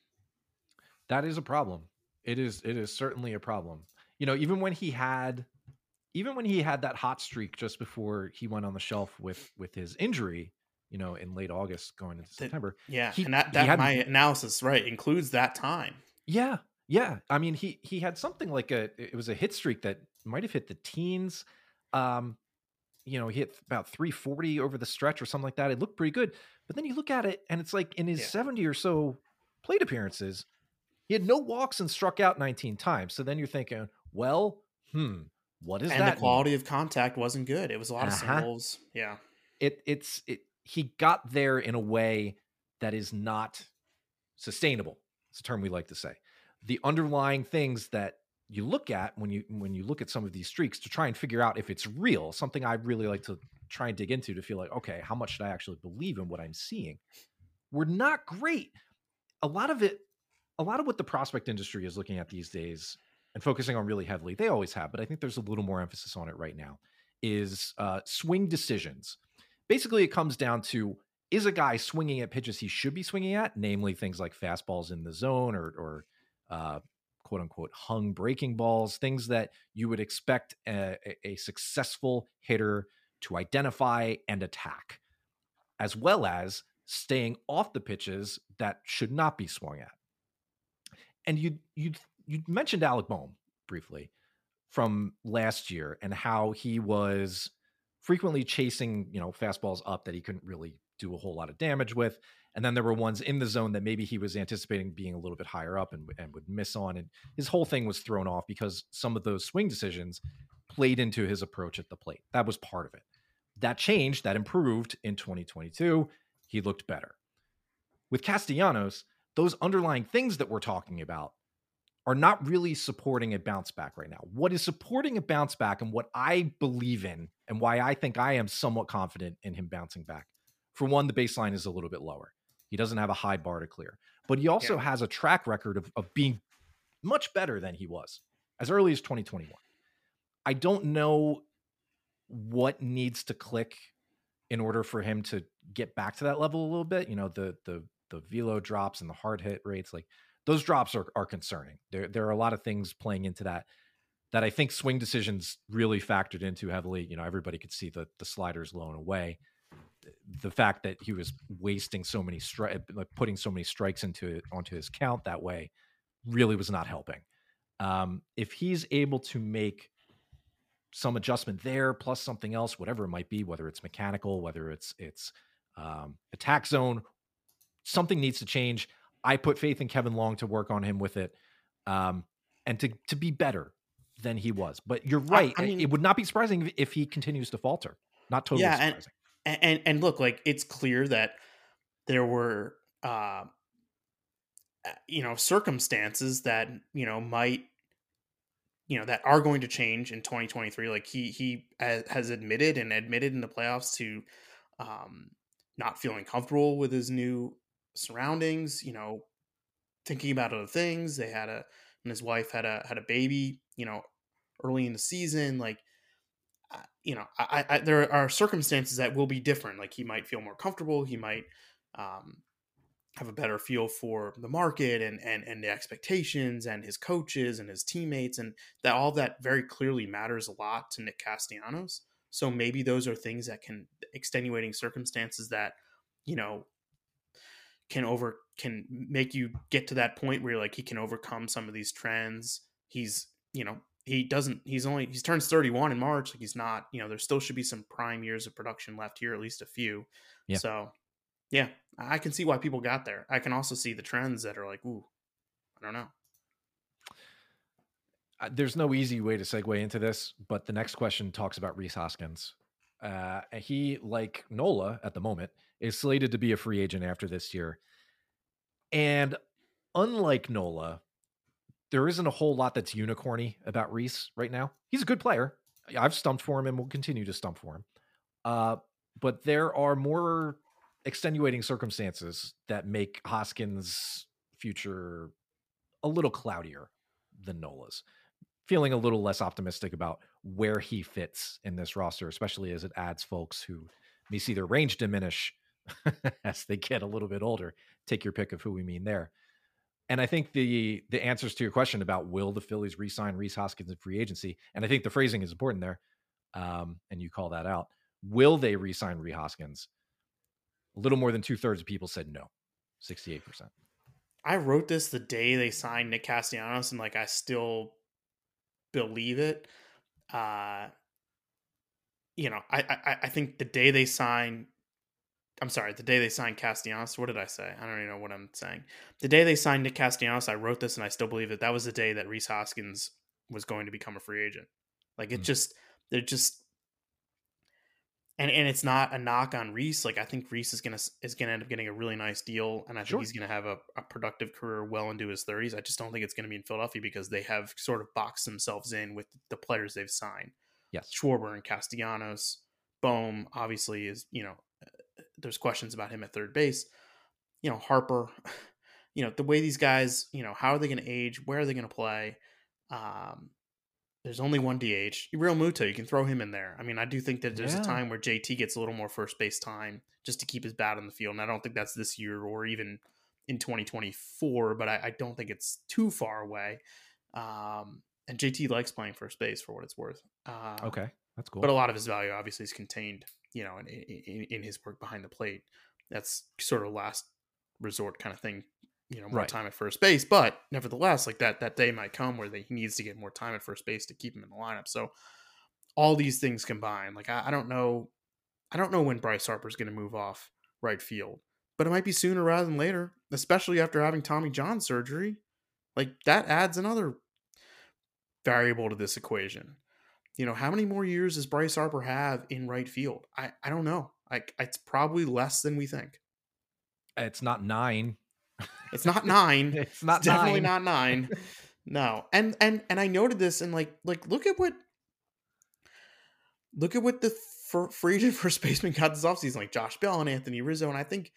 That is a problem. It is, it is certainly a problem. You know, even when he had, even when he had that hot streak just before he went on the shelf with, with his injury, you know, in late August going into September. The, yeah. He, and that, that had, my analysis, right, includes that time. Yeah. Yeah. I mean, he, he had something like a, it was a hit streak that might've hit the teens. Um, you know, he hit about three forty over the stretch or something like that. It looked pretty good, but then you look at it and it's like in his yeah. seventy or so plate appearances, he had no walks and struck out nineteen times. So then you're thinking, well, hmm, what is and that? And the quality mean? of contact wasn't good. It was a lot uh-huh. of singles. Yeah. It it's, it, he got there in a way that is not sustainable. It's a term we like to say. The underlying things that you look at when you when you look at some of these streaks to try and figure out if it's real, something I really like to try and dig into to feel like, okay, how much should I actually believe in what I'm seeing? We're not great. A lot of it, a lot of what the prospect industry is looking at these days and focusing on really heavily, they always have, but I think there's a little more emphasis on it right now, is uh, swing decisions. Basically, it comes down to, is a guy swinging at pitches he should be swinging at, namely things like fastballs in the zone or, or uh, quote unquote hung breaking balls, things that you would expect a, a successful hitter to identify and attack, as well as staying off the pitches that should not be swung at. And you you you mentioned Alec Bohm briefly from last year and how he was frequently chasing, you know, fastballs up that he couldn't really do a whole lot of damage with. And then there were ones in the zone that maybe he was anticipating being a little bit higher up and, and would miss on. And his whole thing was thrown off because some of those swing decisions played into his approach at the plate. That was part of it. That changed, that improved in twenty twenty-two. He looked better. With Castellanos, those underlying things that we're talking about are not really supporting a bounce back right now. What is supporting a bounce back and what I believe in and why I think I am somewhat confident in him bouncing back, for one, the baseline is a little bit lower. He doesn't have a high bar to clear, but he also yeah. has a track record of, of being much better than he was as early as twenty twenty-one. I don't know what needs to click in order for him to get back to that level a little bit. You know, the, the, the velo drops and the hard hit rates, like those drops are, are concerning. There, there are a lot of things playing into that, that I think swing decisions really factored into heavily. You know, everybody could see the, the sliders low and away. The fact that he was wasting so many strikes, like putting so many strikes into onto his count that way, really was not helping. Um, if he's able to make some adjustment there, plus something else, whatever it might be, whether it's mechanical, whether it's it's um, attack zone, something needs to change. I put faith in Kevin Long to work on him with it, um, and to to be better than he was. But you're right; I, I mean, it would not be surprising if, if he continues to falter. Not totally yeah, surprising. And, and and look, like it's clear that there were, uh, you know, circumstances that you know might. you know, that are going to change in twenty twenty-three. Like he, he has admitted and admitted in the playoffs to um, not feeling comfortable with his new surroundings, you know, thinking about other things. They had a, and his wife had a, had a baby, you know, early in the season. Like, uh, you know, I, I, there are circumstances that will be different. Like he might feel more comfortable. He might, um, have a better feel for the market and, and, and the expectations and his coaches and his teammates. And that all that very clearly matters a lot to Nick Castellanos. So maybe those are things that can extenuating circumstances that, you know, can over, can make you get to that point where like he can overcome some of these trends. He's, you know, he doesn't, he's only, he's turns thirty-one in March. Like he's not, you know, there still should be some prime years of production left here, at least a few. Yeah. So yeah, I can see why people got there. I can also see the trends that are like, ooh, I don't know. Uh, there's no easy way to segue into this, but the next question talks about Rhys Hoskins. Uh, he, like Nola at the moment, is slated to be a free agent after this year. And unlike Nola, there isn't a whole lot that's unicorny about Rhys right now. He's a good player. I've stumped for him and will continue to stump for him. Uh, but there are more extenuating circumstances that make Hoskins' future a little cloudier than Nola's. Feeling a little less optimistic about where he fits in this roster, especially as it adds folks who may see their range diminish as they get a little bit older. Take your pick of who we mean there. And I think the the answers to your question about will the Phillies re-sign Rhys Hoskins in free agency, and I think the phrasing is important there, um, and you call that out. Will they re-sign Rhys Hoskins? A little more than two-thirds of people said no, sixty-eight percent. I wrote this the day they signed Nick Castellanos, and like I still believe it. Uh, you know, I, I I think the day they signed, I'm sorry, the day they signed Castellanos, what did I say? I don't even know what I'm saying. The day they signed Nick Castellanos, I wrote this, and I still believe it. That was the day that Rhys Hoskins was going to become a free agent. Like it mm. just, they're just. And and it's not a knock on Reese. Like I think Reese is gonna is gonna end up getting a really nice deal, and I think Sure. he's gonna have a, a productive career well into his thirties. I just don't think it's gonna be in Philadelphia because they have sort of boxed themselves in with the players they've signed. Yes. Schwarber and Castellanos, Bohm obviously is, you know, there's questions about him at third base. You know, Harper, you know, the way these guys, you know, how are they going to age? Where are they going to play? Um, there's only one D H. Real Muto, you can throw him in there. I mean, I do think that there's Yeah. a time where J T gets a little more first base time just to keep his bat on the field. And I don't think that's this year or even in twenty twenty-four, but I, I don't think it's too far away. Um, and J T likes playing first base for what it's worth. Uh, Okay. That's cool. But a lot of his value obviously is contained, you know, in, in, in his work behind the plate. That's sort of last resort kind of thing, you know, more Right. time at first base. But nevertheless, like that that day might come where they, he needs to get more time at first base to keep him in the lineup. So all these things combined, like I, I don't know, I don't know when Bryce Harper's going to move off right field, but it might be sooner rather than later, especially after having Tommy John surgery. Like that adds another variable to this equation. You know, how many more years does Bryce Harper have in right field? I, I don't know. Like it's probably less than we think. It's not nine. It's not nine. It's not it's definitely nine. not nine. No. And and and I noted this and like like look at what look at what the f- free agent first baseman got this offseason, like Josh Bell and Anthony Rizzo. And I think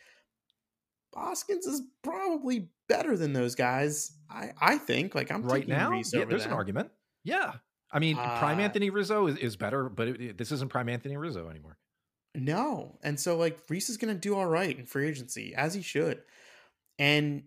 Hoskins is probably better than those guys. I, I think. Like I'm Right taking now, Reese yeah, over there's them. an argument. Yeah. I mean, prime Uh, Anthony Rizzo is, is better, but it, it- this isn't prime Anthony Rizzo anymore. No. And so like Reese is going to do all right in free agency as he should. And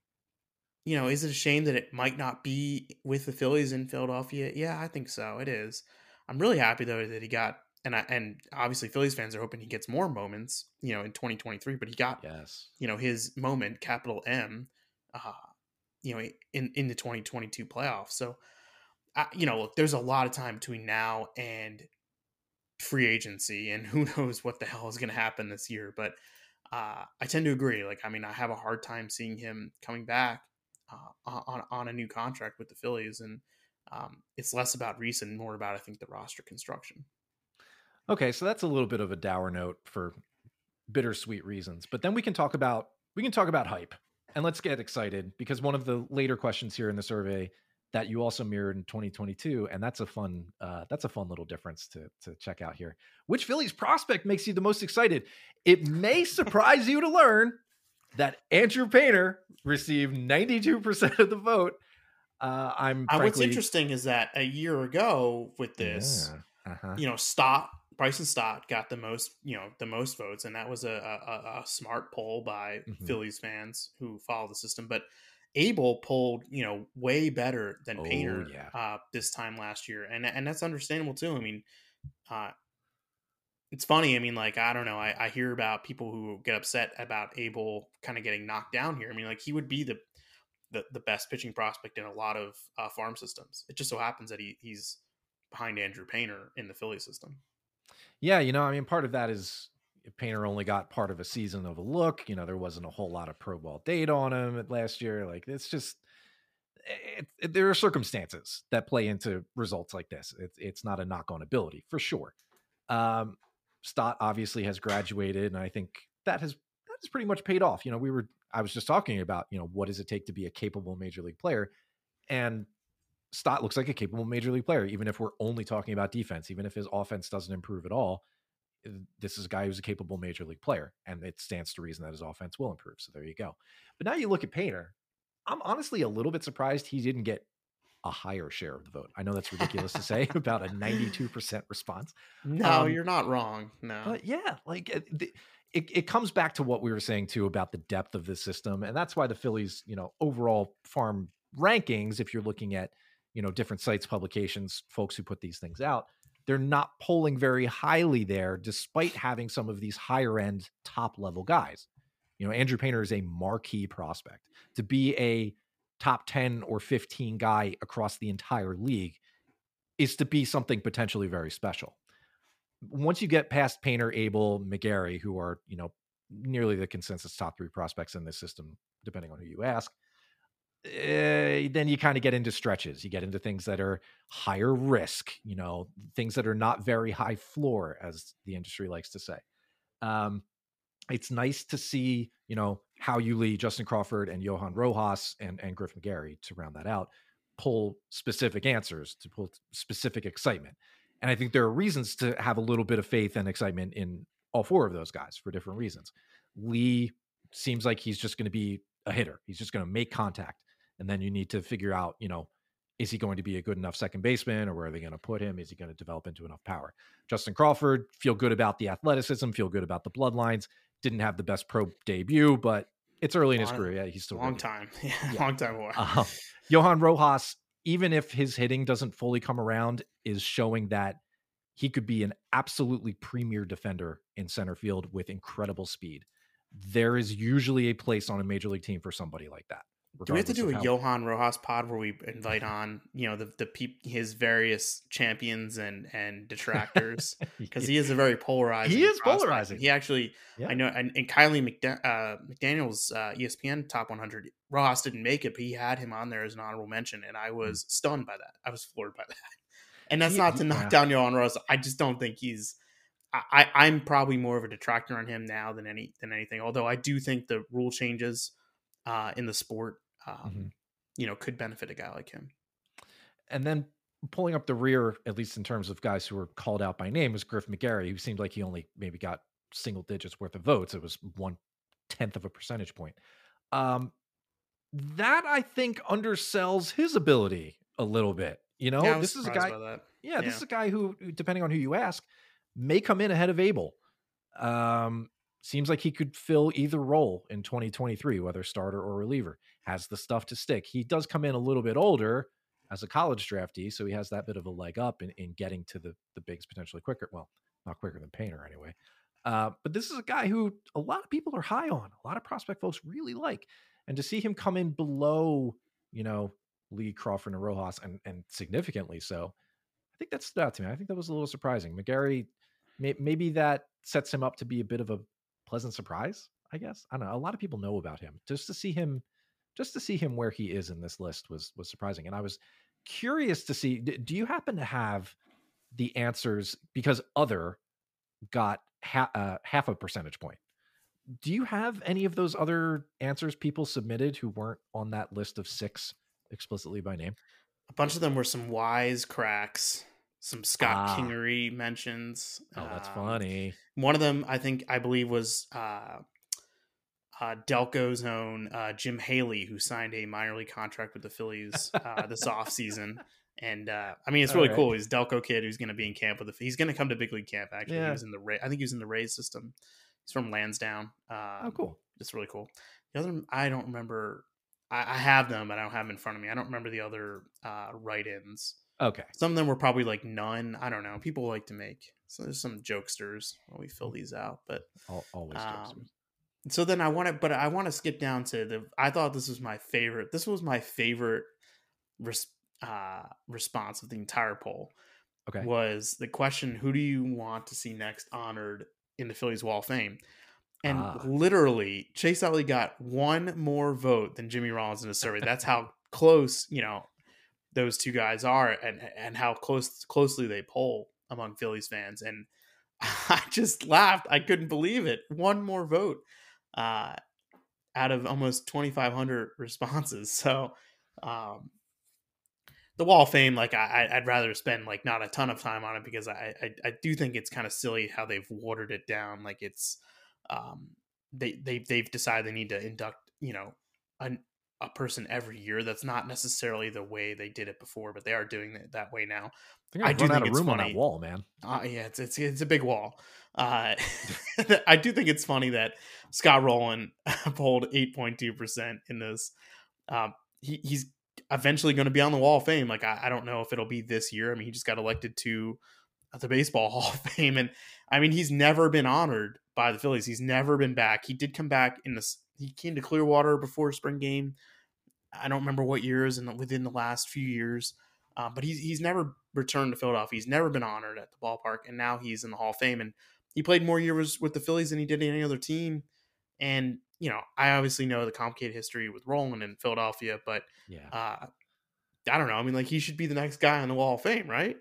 you know, is it a shame that it might not be with the Phillies in Philadelphia? Yeah, I think so. It is. I'm really happy though that he got and I, and obviously Phillies fans are hoping he gets more moments, you know, in twenty twenty-three, but he got Yes. you know, his moment, capital M, uh, you know, in in the twenty twenty-two playoffs. So uh, you know, look, there's a lot of time between now and free agency, and who knows what the hell is going to happen this year. But uh, I tend to agree. Like, I mean, I have a hard time seeing him coming back uh, on on a new contract with the Phillies, and um, it's less about Reese and more about I think the roster construction. Okay, so that's a little bit of a dour note for bittersweet reasons. But then we can talk about we can talk about hype. And let's get excited because one of the later questions here in the survey that you also mirrored in twenty twenty-two, and that's a fun uh, that's a fun little difference to to check out here. Which Phillies prospect makes you the most excited? It may surprise you to learn that Andrew Painter received ninety-two percent of the vote. Uh, I'm Uh, frankly, what's interesting is that a year ago with this, Yeah. Uh-huh. you know, Stott, Bryson Stott got the most, you know, the most votes, and that was a a, a smart poll by Mhm. Phillies fans who follow the system. But Abel pulled, you know, way better than Oh, Painter yeah. uh, this time last year, and and that's understandable too. I mean, uh, it's funny. I mean, like I don't know. I, I hear about people who get upset about Abel kind of getting knocked down here. I mean, like he would be the the, the best pitching prospect in a lot of uh, farm systems. It just so happens that he he's behind Andrew Painter in the Philly system. Yeah, you know, I mean, part of that is Painter only got part of a season of a look. You know, there wasn't a whole lot of pro ball data on him last year. Like, it's just, it, it, there are circumstances that play into results like this. It's it's not a knock on ability for sure. Um, Stott obviously has graduated, and I think that has that has pretty much paid off. You know, we were I was just talking about, you know, what does it take to be a capable major league player, and Stott looks like a capable major league player, even if we're only talking about defense, even if his offense doesn't improve at all. This is a guy who's a capable major league player, and it stands to reason that his offense will improve. So there you go. But now you look at Painter, I'm honestly a little bit surprised he didn't get a higher share of the vote. I know that's ridiculous to say about a ninety-two percent response. No, Um, you're not wrong. No. But yeah, like it, it, it comes back to what we were saying too about the depth of this system. And that's why the Phillies, you know, overall farm rankings, if you're looking at, you know, different sites, publications, folks who put these things out, they're not polling very highly there, despite having some of these higher end top level guys. You know, Andrew Painter is a marquee prospect. To be a top ten or fifteen guy across the entire league is to be something potentially very special. Once you get past Painter, Abel, McGarry, who are, you know, nearly the consensus top three prospects in this system, depending on who you ask, uh, then you kind of get into stretches. You get into things that are higher risk, you know, things that are not very high floor, as the industry likes to say. Um, it's nice to see, you know, Hao Yu, Justin Crawford, and Johan Rojas and, and Griff McGarry, to round that out, pull specific answers, to pull specific excitement. And I think there are reasons to have a little bit of faith and excitement in all four of those guys for different reasons. Lee seems like he's just going to be a hitter. He's just going to make contact. And then you need to figure out, you know, is he going to be a good enough second baseman, or where are they going to put him? Is he going to develop into enough power? Justin Crawford, feel good about the athleticism, feel good about the bloodlines. Didn't have the best pro debut, but it's early in his career. Yeah, he's still long ready. time. Yeah, Yeah. long time more. Um, Johan Rojas, even if his hitting doesn't fully come around, is showing that he could be an absolutely premier defender in center field with incredible speed. There is usually a place on a major league team for somebody like that. Do we have to do a how- Johan Rojas pod where we invite on, you know, the the peop, his various champions and and detractors, because he is a very polarizing. He is prospect. polarizing. He actually, Yeah. I know, and, and Kylie McDa- uh, McDaniel's uh, E S P N Top one hundred, Rojas didn't make it, but he had him on there as an honorable mention, and I was mm. stunned by that. I was floored by that. And that's he, not to knock yeah. down Johan Rojas. I just don't think he's. I, I'm probably more of a detractor on him now than any than anything. Although I do think the rule changes uh, in the sport, um, mm-hmm. you know, could benefit a guy like him. And then pulling up the rear, at least in terms of guys who were called out by name, was Griff McGarry, who seemed like he only maybe got single digits worth of votes. It was one tenth of a percentage point. Um, that I think undersells his ability a little bit. You know, yeah, this is a guy. Yeah, yeah, this is a guy who, depending on who you ask, may come in ahead of Abel. Um, seems like he could fill either role in twenty twenty-three, whether starter or reliever. Has the stuff to stick. He does come in a little bit older as a college draftee, so he has that bit of a leg up in, in getting to the, the bigs potentially quicker. Well, not quicker than Painter anyway. Uh, but this is a guy who a lot of people are high on. A lot of prospect folks really like. And to see him come in below, you know, Lee, Crawford, and Rojas, and, and significantly so, I think that stood out to me. I think that was a little surprising. McGarry, may, maybe that sets him up to be a bit of a pleasant surprise, I guess. I don't know. A lot of people know about him. Just to see him, just to see him where he is in this list was was surprising. And I was curious to see, do you happen to have the answers? Because other got ha- uh, half a percentage point. Do you have any of those other answers people submitted who weren't on that list of six explicitly by name? A bunch of them were some wise cracks, some Scott ah. Kingery mentions. Oh, that's um, funny. One of them, I think, I believe was uh, uh, Delco's own uh, Jim Haley, who signed a minor league contract with the Phillies uh, this offseason. And uh, I mean, it's really right. cool. He's a Delco kid who's going to be in camp with the. He's going to come to big league camp. Actually, yeah. he was in the. Ra- I think he was in the Rays system. He's from Lansdowne. Um, oh, cool. It's really cool. The other, I don't remember. I, I have them, but I don't have them in front of me. I don't remember the other uh, write-ins. Okay. Some of them were probably like none. I don't know. People like to make. So there's some jokesters when we fill these out, but always um, jokesters. So then I want to, but I want to skip down to the. I thought this was my favorite. This was my favorite res, uh, response of the entire poll. Okay. Was the question: who do you want to see next honored in the Phillies Wall of Fame? And ah. literally, Chase Utley got one more vote than Jimmy Rollins in the survey. That's how close, you know, those two guys are, and and how close closely they poll among Phillies fans. And I just laughed. I couldn't believe it. One more vote uh, out of almost twenty-five hundred responses. So um, the Wall of Fame, like I, I'd rather spend like not a ton of time on it, because I I, I do think it's kind of silly how they've watered it down. Like it's um, they they they've decided they need to induct, you know, a, a person every year. That's not necessarily the way they did it before, but they are doing it that way now. I, I do think it's room funny. On that wall, man. Uh, yeah, it's it's it's a big wall. Uh, I do think it's funny that Scott Rowland polled eight point two percent in this. Um, he, he's eventually going to be on the Wall of Fame. Like I, I don't know if it'll be this year. I mean, he just got elected to the Baseball Hall of Fame, and I mean, he's never been honored by the Phillies. He's never been back. He did come back in this. He came to Clearwater before spring game. I don't remember what years and within the last few years, uh, but he's he's never returned to Philadelphia. He's never been honored at the ballpark, and now he's in the Hall of Fame. And he played more years with the Phillies than he did any other team. And you know, I obviously know the complicated history with Roland in Philadelphia, but Yeah. uh, I don't know. I mean, like he should be the next guy on the Wall of Fame, right?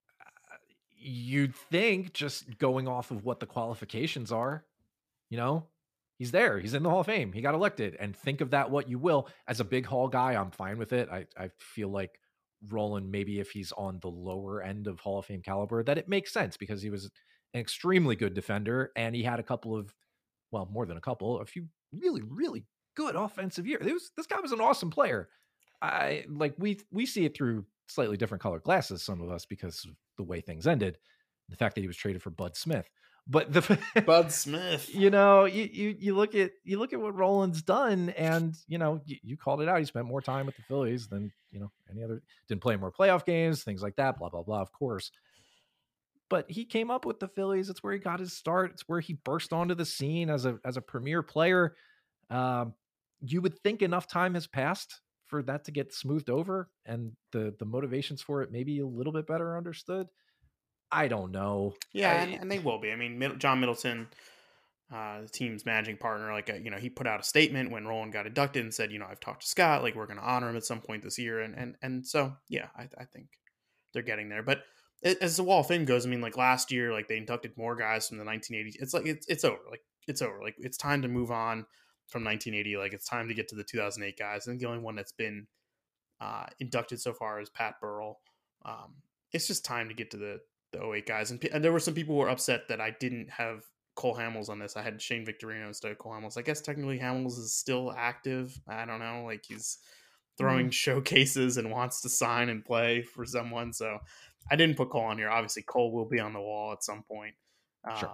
You'd think, just going off of what the qualifications are, you know, he's there. He's in the Hall of Fame. He got elected. And think of that what you will. As a big Hall guy, I'm fine with it. I, I feel like Roland, maybe if he's on the lower end of Hall of Fame caliber, that it makes sense because he was an extremely good defender and he had a couple of, well, more than a couple, a few really, really good offensive years. It was, this guy was an awesome player. I like we we see it through slightly different colored glasses, some of us, because of the way things ended, the fact that he was traded for Bud Smith. But the Bud Smith, you know, you you you look at you look at what Roland's done, and you know, you, you called it out. He spent more time with the Phillies than you know any other. Didn't play more playoff games, things like that. Blah blah blah. Of course, but he came up with the Phillies. It's where he got his start. It's where he burst onto the scene as a as a premier player. Um, you would think enough time has passed for that to get smoothed over and the the motivations for it maybe a little bit better understood. I don't know. yeah, I, and, and they will be. I mean, Mid- John Middleton, uh, the team's managing partner, like a, you know, he put out a statement when Roland got inducted and said, you know, I've talked to Scott, like we're going to honor him at some point this year, and and and so yeah, I, I think they're getting there. But as the Wall of Fame goes, I mean, like last year, like they inducted more guys from the nineteen eighties. It's like it's it's over. Like it's over. Like it's time to move on from nineteen eighty. Like it's time to get to the two thousand eight guys. I think the only one that's been uh, inducted so far is Pat Burrell. Um, it's just time to get to the the oh eight guys. And, and there were some people who were upset that I didn't have Cole Hamels on this. I had Shane Victorino instead of Cole Hamels. I guess technically Hamels is still active. I don't know. Like he's throwing mm-hmm. showcases and wants to sign and play for someone. So I didn't put Cole on here. Obviously Cole will be on the wall at some point. Um, sure.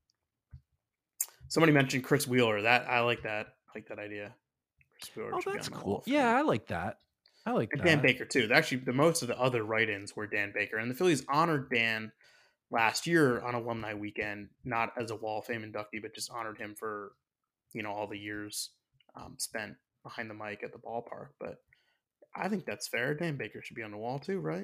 Somebody mentioned Chris Wheeler. That I like that. I like that idea. Chris Wheeler oh, that's cool. Yeah, I like that. I like and that. Dan Baker too. Actually, the most of the other write-ins were Dan Baker, and the Phillies honored Dan last year on Alumni Weekend, not as a Wall of Fame inductee, but just honored him for you know all the years um, spent behind the mic at the ballpark. But I think that's fair. Dan Baker should be on the wall too, right?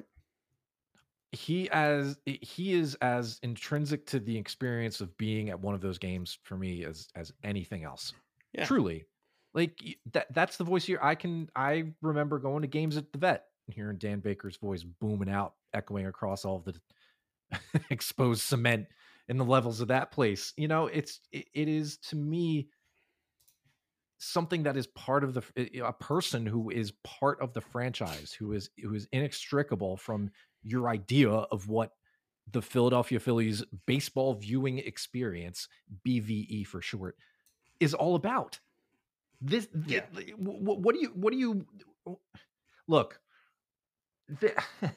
He as he is as intrinsic to the experience of being at one of those games for me as as anything else. Yeah. Truly. Like that that's the voice here. I can I remember going to games at the Vet and hearing Dan Baker's voice booming out, echoing across all of the exposed cement in the levels of that place. You know, it's it, it is to me something that is part of the a person who is part of the franchise, who is who is inextricable from your idea of what the Philadelphia Phillies baseball viewing experience, B V E for short, is all about. This, yeah. Th- what, what do you, what do you look, the,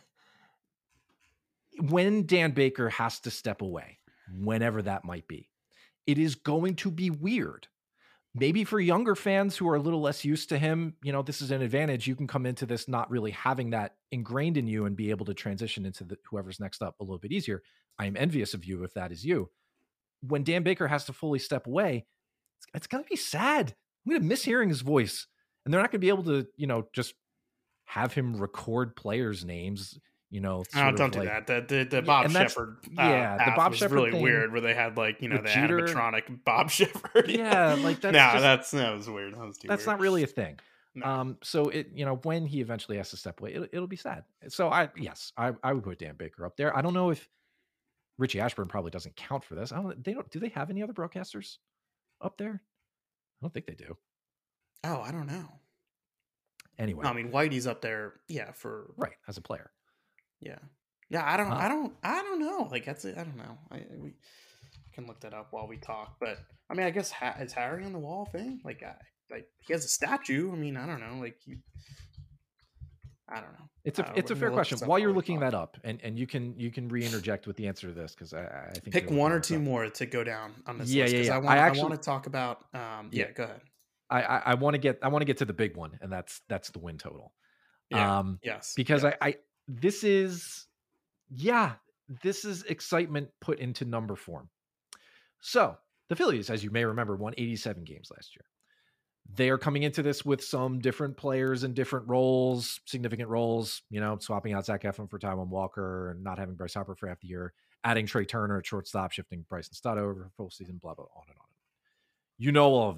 when Dan Baker has to step away, whenever that might be, it is going to be weird. Maybe for younger fans who are a little less used to him, you know, this is an advantage. You can come into this not really having that ingrained in you and be able to transition into the, whoever's next up a little bit easier. I am envious of you if that is you. When Dan Baker has to fully step away, it's, it's going to be sad. I'm going to miss hearing his voice, and they're not going to be able to, you know, just have him record players' names, you know. Oh, don't do like, that. The, the, the Bob yeah, Shepard. Uh, yeah, the Bob Shepard really thing, weird where they had like, you know, the Jeter, animatronic Bob Shepard. Yeah, like that's. no, just, that's, that was weird. That was too that's weird. not really a thing. No. Um, so it, you know, when he eventually has to step away, it, it'll be sad. So I, yes, I, I would put Dan Baker up there. I don't know if Richie Ashburn probably doesn't count for this. I don't, they don't, do they have any other broadcasters up there? I don't think they do. Oh, I don't know. Anyway, no, I mean Whitey's up there, yeah, for right as a player. Yeah, yeah. I don't, huh. I don't, I don't know. Like that's, it. I don't know. I we can look that up while we talk. But I mean, I guess ha- is Harry on the Wall of Fame? Like, I, like he has a statue. I mean, I don't know. Like, you, I don't know. It's a, it's a fair question. While you're looking that up, and, and you can you can re-interject with the answer to this because I, I think pick one or two up. more to go down on this yeah, list. Yeah, yeah. I want, I, actually, I want to talk about. Um, yeah, yeah, go ahead. I, I, I want to get I want to get to the big one, and that's that's the win total. Yeah. Um, yes. Because yeah. I, I this is yeah this is excitement put into number form. So the Phillies, as you may remember, won eighty-seven games last year. They are coming into this with some different players in different roles, significant roles. You know, swapping out Zach Eflin for Taijuan Walker, and not having Bryce Harper for half the year, adding Trey Turner at shortstop, shifting Bryson Stott over for full season, blah blah on and on. You know all of that.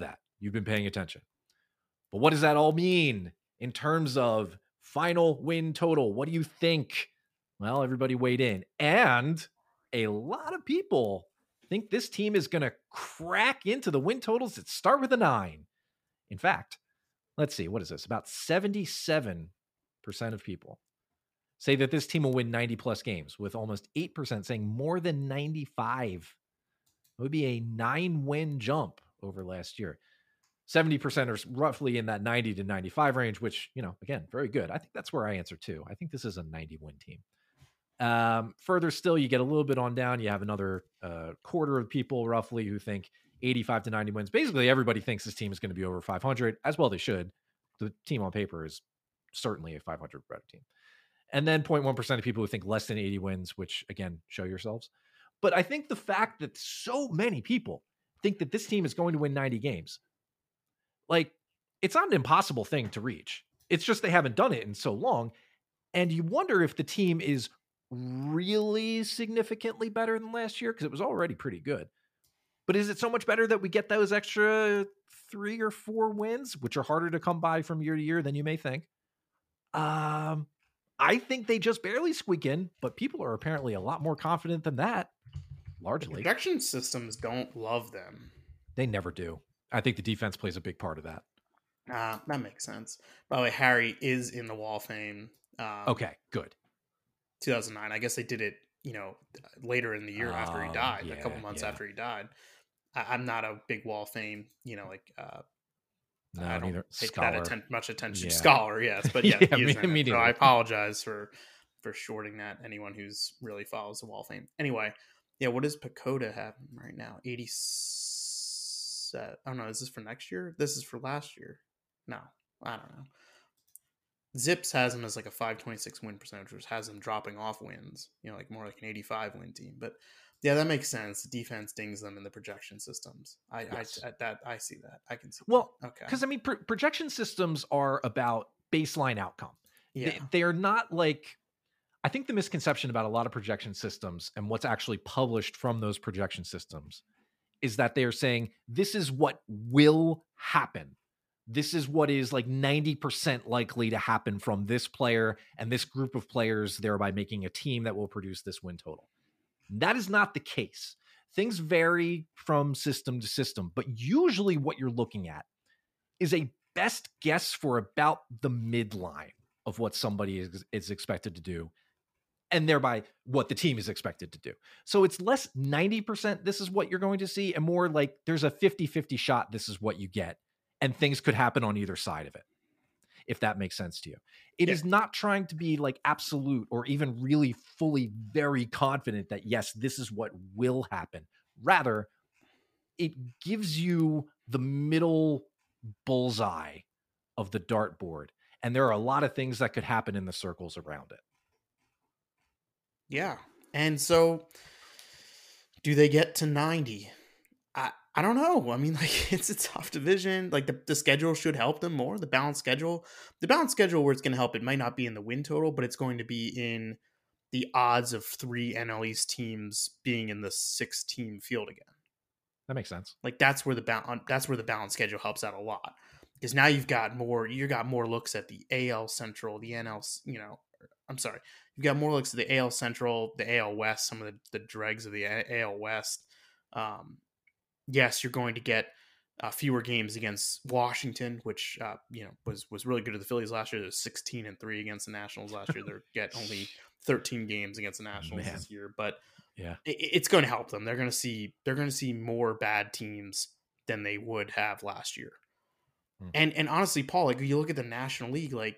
You've been paying attention. But what does that all mean in terms of final win total? What do you think? Well, everybody weighed in. And a lot of people think this team is going to crack into the win totals that start with a nine. In fact, let's see, what is this? About seventy-seven percent of people say that this team will win ninety plus games, with almost eight percent saying more than ninety-five. It would be a nine win jump over last year. seventy percent are roughly in that ninety to ninety-five range, which, you know, again, very good. I think that's where I answer too. I think this is a ninety win team. Um, further still, you get a little bit on down. You have another uh, quarter of people roughly who think eighty-five to ninety wins. Basically, everybody thinks this team is going to be over five hundred, as well they should. The team on paper is certainly a five hundred better team. And then zero point one percent of people who think less than eighty wins, which, again, show yourselves. But I think the fact that so many people think that this team is going to win ninety games, like, it's not an impossible thing to reach. It's just they haven't done it in so long. And you wonder if the team is really significantly better than last year, because it was already pretty good. But is it so much better that we get those extra three or four wins, which are harder to come by from year to year than you may think? Um, I think they just barely squeak in, but people are apparently a lot more confident than that, largely. The projection systems don't love them. They never do. I think the defense plays a big part of that. Uh, that makes sense. By the way, Harry is in the Wall of Fame. Um, okay, good. two thousand nine. I guess they did it, you know, later in the year after he Oh, died, yeah, a couple months yeah. after he died. I, I'm not a big Wall of Fame, you know, like uh, No, I don't neither. pay Scholar. that atten- much attention. Yeah. Scholar, yes, but yeah, Yeah, he is me- in me it. So neither. I apologize for for shorting that. Anyone who's really follows the Wall of Fame. Anyway, yeah, what does Pacoda have right now? eighty. Oh no, is this for next year? This is for last year. No, I don't know. Zips has him as like a five twenty-six win percentage, which has him dropping off wins, you know, like more like an eighty-five win team. But yeah, that makes sense. The defense dings them in the projection systems. I, Yes. I, I that I see that. I can see. Well, that. okay, because I mean, pro- projection systems are about baseline outcome. yeah, They, they are not like, I think the misconception about a lot of projection systems and what's actually published from those projection systems is that they are saying, this is what will happen. This is what is like ninety percent likely to happen from this player and this group of players, thereby making a team that will produce this win total. That is not the case. Things vary from system to system, but usually what you're looking at is a best guess for about the midline of what somebody is, is expected to do, and thereby what the team is expected to do. So it's less ninety percent this is what you're going to see, and more like there's a fifty-fifty shot this is what you get, and things could happen on either side of it, if that makes sense to you. It Yeah. is not trying to be like absolute or even really fully very confident that, yes, this is what will happen. Rather, it gives you the middle bullseye of the dartboard, and there are a lot of things that could happen in the circles around it. yeah. And so, do they get to ninety? I I don't know. I mean, like, it's a tough division. Like, the, the schedule should help them more. The balanced schedule, the balanced schedule where it's going to help, it might not be in the win total, but it's going to be in the odds of three N L East teams being in the six team field again. That makes sense. Like, that's where the ba- that's where the balanced schedule helps out a lot, because now you've got more you got more looks at the A L Central, the N L, you know, I'm sorry, you've got more looks at the A L Central, the A L West, some of the, the dregs of the A L West. Um, yes, you're going to get uh, fewer games against Washington, which uh, you know was was really good to the Phillies last year. They're sixteen and three against the Nationals last year. They get only thirteen games against the Nationals Man. this year, but Yeah. it, it's going to help them. They're going to see they're going to see more bad teams than they would have last year. Hmm. And and honestly, Paul, like you look at the National League, like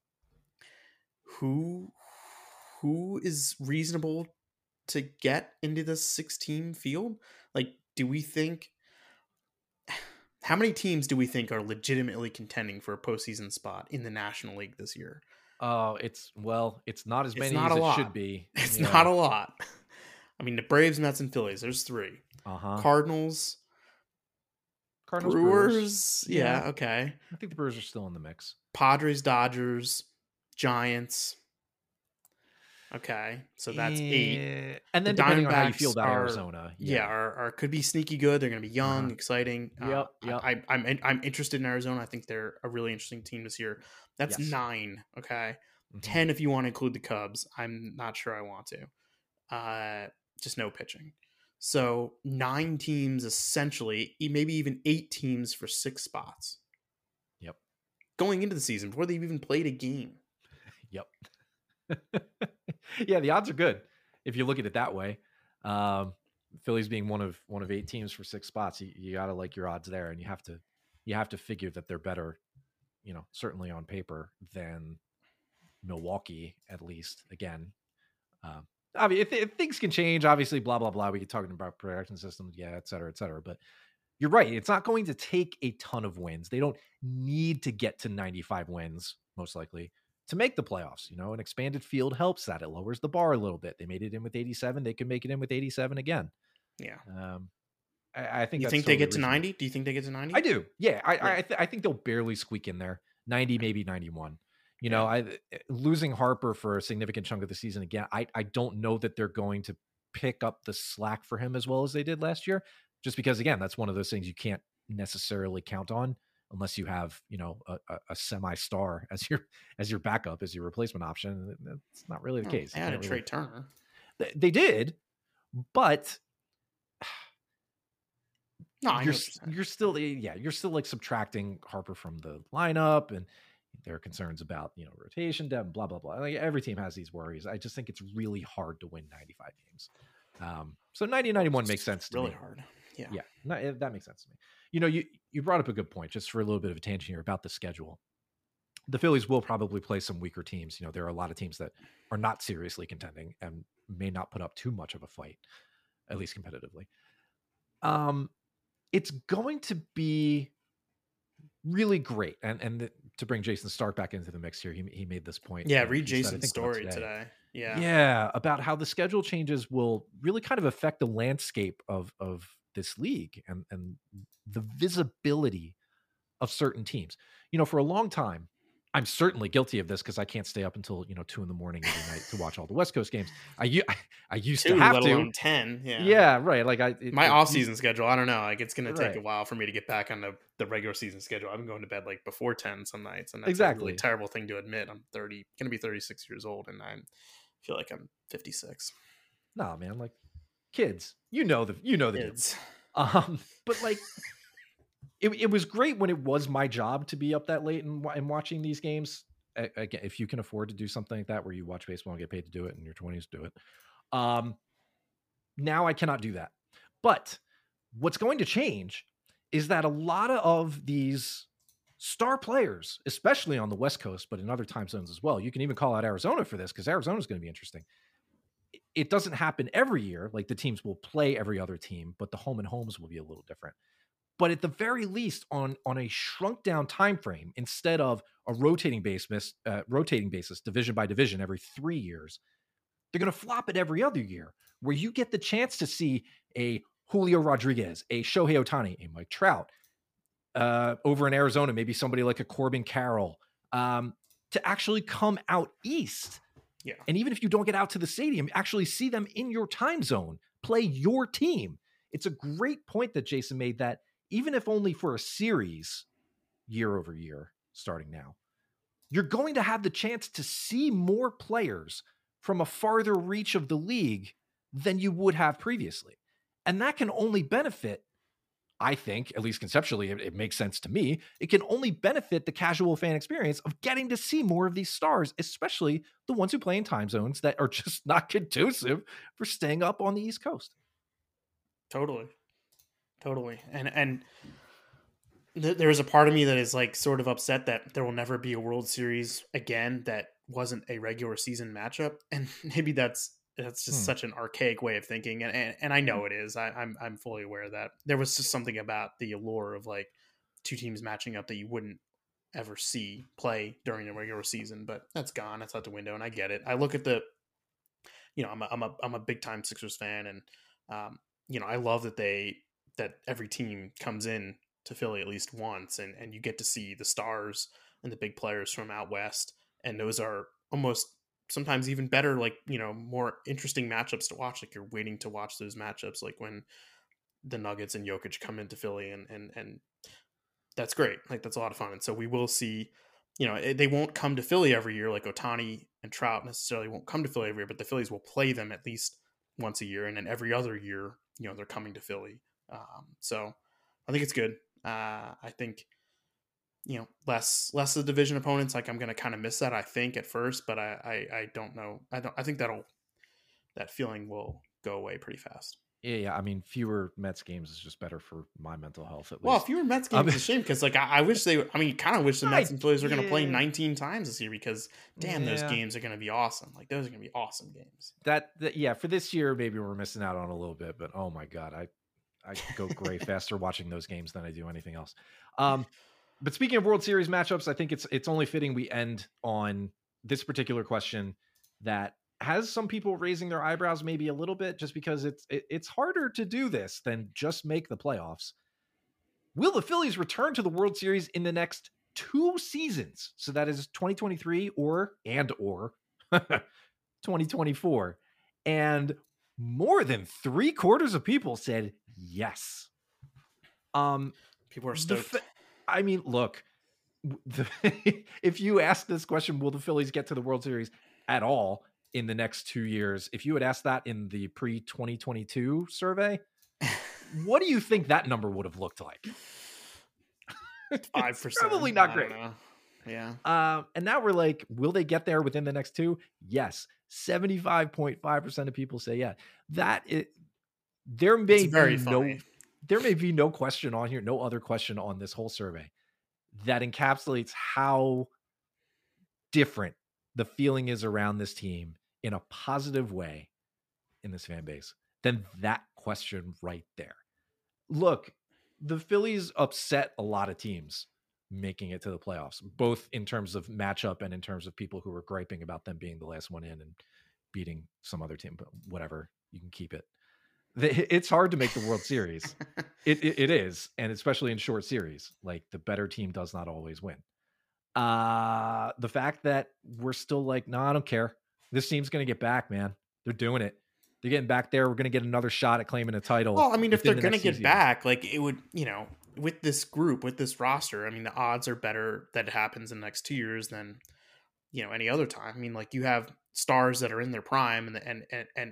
who who is reasonable to get into the six-team field? Like, do we think how many teams do we think are legitimately contending for a postseason spot in the National League this year? Oh, it's well, it's not as It's many not as a it lot. should be. It's Yeah. not a lot. I mean, the Braves, Mets, and Phillies, there's three. Uh-huh. Cardinals, Cardinals, Brewers, Brewers. yeah, Yeah. okay. I think the Brewers are still in the mix. Padres, Dodgers, Giants. Okay, so that's eight. Eh, and The then depending on how you feel Diamondbacks about are, Arizona, yeah, yeah, are, are could be sneaky good. They're going to be young, uh-huh. exciting. Uh, Yep, yep, I, I, I'm in- I'm interested in Arizona. I think they're a really interesting team this year. That's yes. nine. Okay, Mhm. ten if you want to include the Cubs. I'm not sure I want to. Uh, just no pitching. So nine teams essentially, e- maybe even eight teams for six spots Yep, going into the season before they've even played a game. yep. Yeah, the odds are good if you look at it that way. Um, Phillies being one of one of eight teams for six spots, you, you got to like your odds there, and you have to you have to figure that they're better, you know, certainly on paper than Milwaukee, at least. Again, um, I mean, if, if things can change, obviously, blah blah blah. We can talk about production systems, yeah, et cetera, et cetera. But you're right; it's not going to take a ton of wins. They don't need to get to ninety-five wins, most likely, to make the playoffs. You know, an expanded field helps that. It lowers the bar a little bit. They made it in with eighty-seven. They could make it in with eighty-seven again. Yeah. Um, I, I think You that's think they totally get to reasonable. ninety? Do you think they get to ninety? I do. Yeah, I Yeah. I, th- I think they'll barely squeak in there. ninety, maybe ninety-one. You know, Yeah. I losing Harper for a significant chunk of the season again. I I don't know that they're going to pick up the slack for him as well as they did last year. Just because, again, that's one of those things you can't necessarily count on unless you have, you know, a, a, a semi-star as your as your backup, as your replacement option. That's not really the Oh, case. they You added can't Trey really- Turner. They, they did, but No, I know you're what you're saying. you're still yeah you're still like subtracting Harper from the lineup, and there are concerns about, you know, rotation depth, blah blah blah. Like, every team has these worries. I just think it's really hard to win ninety-five games. Um, so ninety ninety-one makes sense to Really me. hard. Yeah. Yeah, no, it- that makes sense to me. You know, you you brought up a good point, just for a little bit of a tangent here about the schedule. The Phillies will probably play some weaker teams. You know, there are a lot of teams that are not seriously contending and may not put up too much of a fight, at least competitively. Um, it's going to be really great. And and the, to bring Jason Stark back into the mix here, he, he made this point. Yeah, uh, read he said, I Jason's think, about story today. Yeah. Yeah, about how the schedule changes will really kind of affect the landscape of of this league and and the visibility of certain teams. You know, for a long time, I'm certainly guilty of this because I can't stay up until, you know, two in the morning every night to watch all the West Coast games. I u- I used Two, to have let to. alone ten. Yeah. Yeah, right. Like I it, My it off used- season schedule, I don't know. Like it's gonna take Right. a while for me to get back on the, the regular season schedule. I've been going to bed like before ten some nights, and that's a Exactly. really terrible thing to admit. I'm thirty, gonna be thirty-six years old, and I feel like I'm fifty-six. Nah, man, like kids, you know the you know the deal. Kids. Um, but like it, it was great when it was my job to be up that late and, wa- and watching these games. A- Again, if you can afford to do something like that where you watch baseball and get paid to do it in your twenties, do it. Um, now I cannot do that. But what's going to change is that a lot of these star players, especially on the West Coast, but in other time zones as well, you can even call out Arizona for this because Arizona is going to be interesting. It doesn't happen every year. Like the teams will play every other team, but the home and homes will be a little different. But at the very least, on on a shrunk down time frame, instead of a rotating basis, uh, rotating basis, division by division every three years, they're going to flop it every other year, where you get the chance to see a Julio Rodriguez, a Shohei Ohtani, a Mike Trout, uh, over in Arizona, maybe somebody like a Corbin Carroll, um, to actually come out east. Yeah. And even if you don't get out to the stadium, actually see them in your time zone, play your team. It's a great point that Jason made, that even if only for a series year over year, starting now, you're going to have the chance to see more players from a farther reach of the league than you would have previously. And that can only benefit, I think, at least conceptually, it, it makes sense to me. It can only benefit the casual fan experience of getting to see more of these stars, especially the ones who play in time zones that are just not conducive for staying up on the East Coast. Totally. Totally. And and th- there's a part of me that is like sort of upset that there will never be a World Series again that wasn't a regular season matchup. And maybe that's that's just Hmm. such an archaic way of thinking. And and, and I know it is. I, I'm I'm fully aware of that. There was just something about the allure of like two teams matching up that you wouldn't ever see play during the regular season, but that's gone. That's out the window. And I get it. I look at the, you know, I'm a, I'm a, I'm a big time Sixers fan, and um, you know, I love that they, that every team comes in to Philly at least once, and, and you get to see the stars and the big players from out west. And those are almost sometimes even better, like, you know, more interesting matchups to watch. Like you're waiting to watch those matchups, like when the Nuggets and Jokic come into Philly, and and and that's great. Like that's a lot of fun. And so we will see, you know, it, they won't come to Philly every year. Like Ohtani and Trout necessarily won't come to Philly every year, but the Phillies will play them at least once a year. And then every other year, you know, they're coming to Philly. Um, so I think it's good. Uh, I think, you know, less, less of the division opponents. Like I'm going to kind of miss that, I think, at first, but I, I, I don't know. I don't, I think that'll, that feeling will go away pretty fast. Yeah, yeah. I mean, fewer Mets games is just better for my mental health, at least. Well, fewer Mets games Um, is a shame because, like, I, I wish they. I mean, kind of wish the Mets I- and Phillies were going to play yeah. nineteen times this year because, damn, those Yeah. games are going to be awesome. Like, those are going to be awesome games. that, that yeah, for this year, maybe we're missing out on a little bit, but oh my God, I, I go gray faster watching those games than I do anything else. Um, but speaking of World Series matchups, I think it's it's only fitting we end on this particular question that has some people raising their eyebrows maybe a little bit, just because it's it, it's harder to do this than just make the playoffs. Will the Phillies return to the World Series in the next two seasons? So that is twenty twenty-three or and or twenty twenty-four. And more than three quarters of people said yes. Um, People are the stoked. Phi- I mean, look, the, if you ask this question, will the Phillies get to the World Series at all in the next two years? If you had asked that in the pre twenty twenty-two survey, what do you think that number would have looked like? Five It's percent. probably not great. Yeah. Um, and now we're like, will they get there within the next two? Yes. seventy-five point five percent of people say yeah. That it there may It's very be funny. no there may be no question on here, no other question on this whole survey that encapsulates how different the feeling is around this team in a positive way in this fan base than that question right there. Look, the Phillies upset a lot of teams making it to the playoffs, both in terms of matchup and in terms of people who were griping about them being the last one in and beating some other team, but whatever, you can keep it. It's hard to make the World Series. It, it it is, and especially in short series, like the better team does not always win. Uh the fact that we're still like, no, nah, I don't care. This team's going to get back, man. They're doing it. They're getting back there. We're going to get another shot at claiming a title. Well, I mean, if they're the going to next get season. back, like it would, you know, with this group, with this roster, I mean, the odds are better that it happens in the next two years than, you know, any other time. I mean, like you have stars that are in their prime, and and and and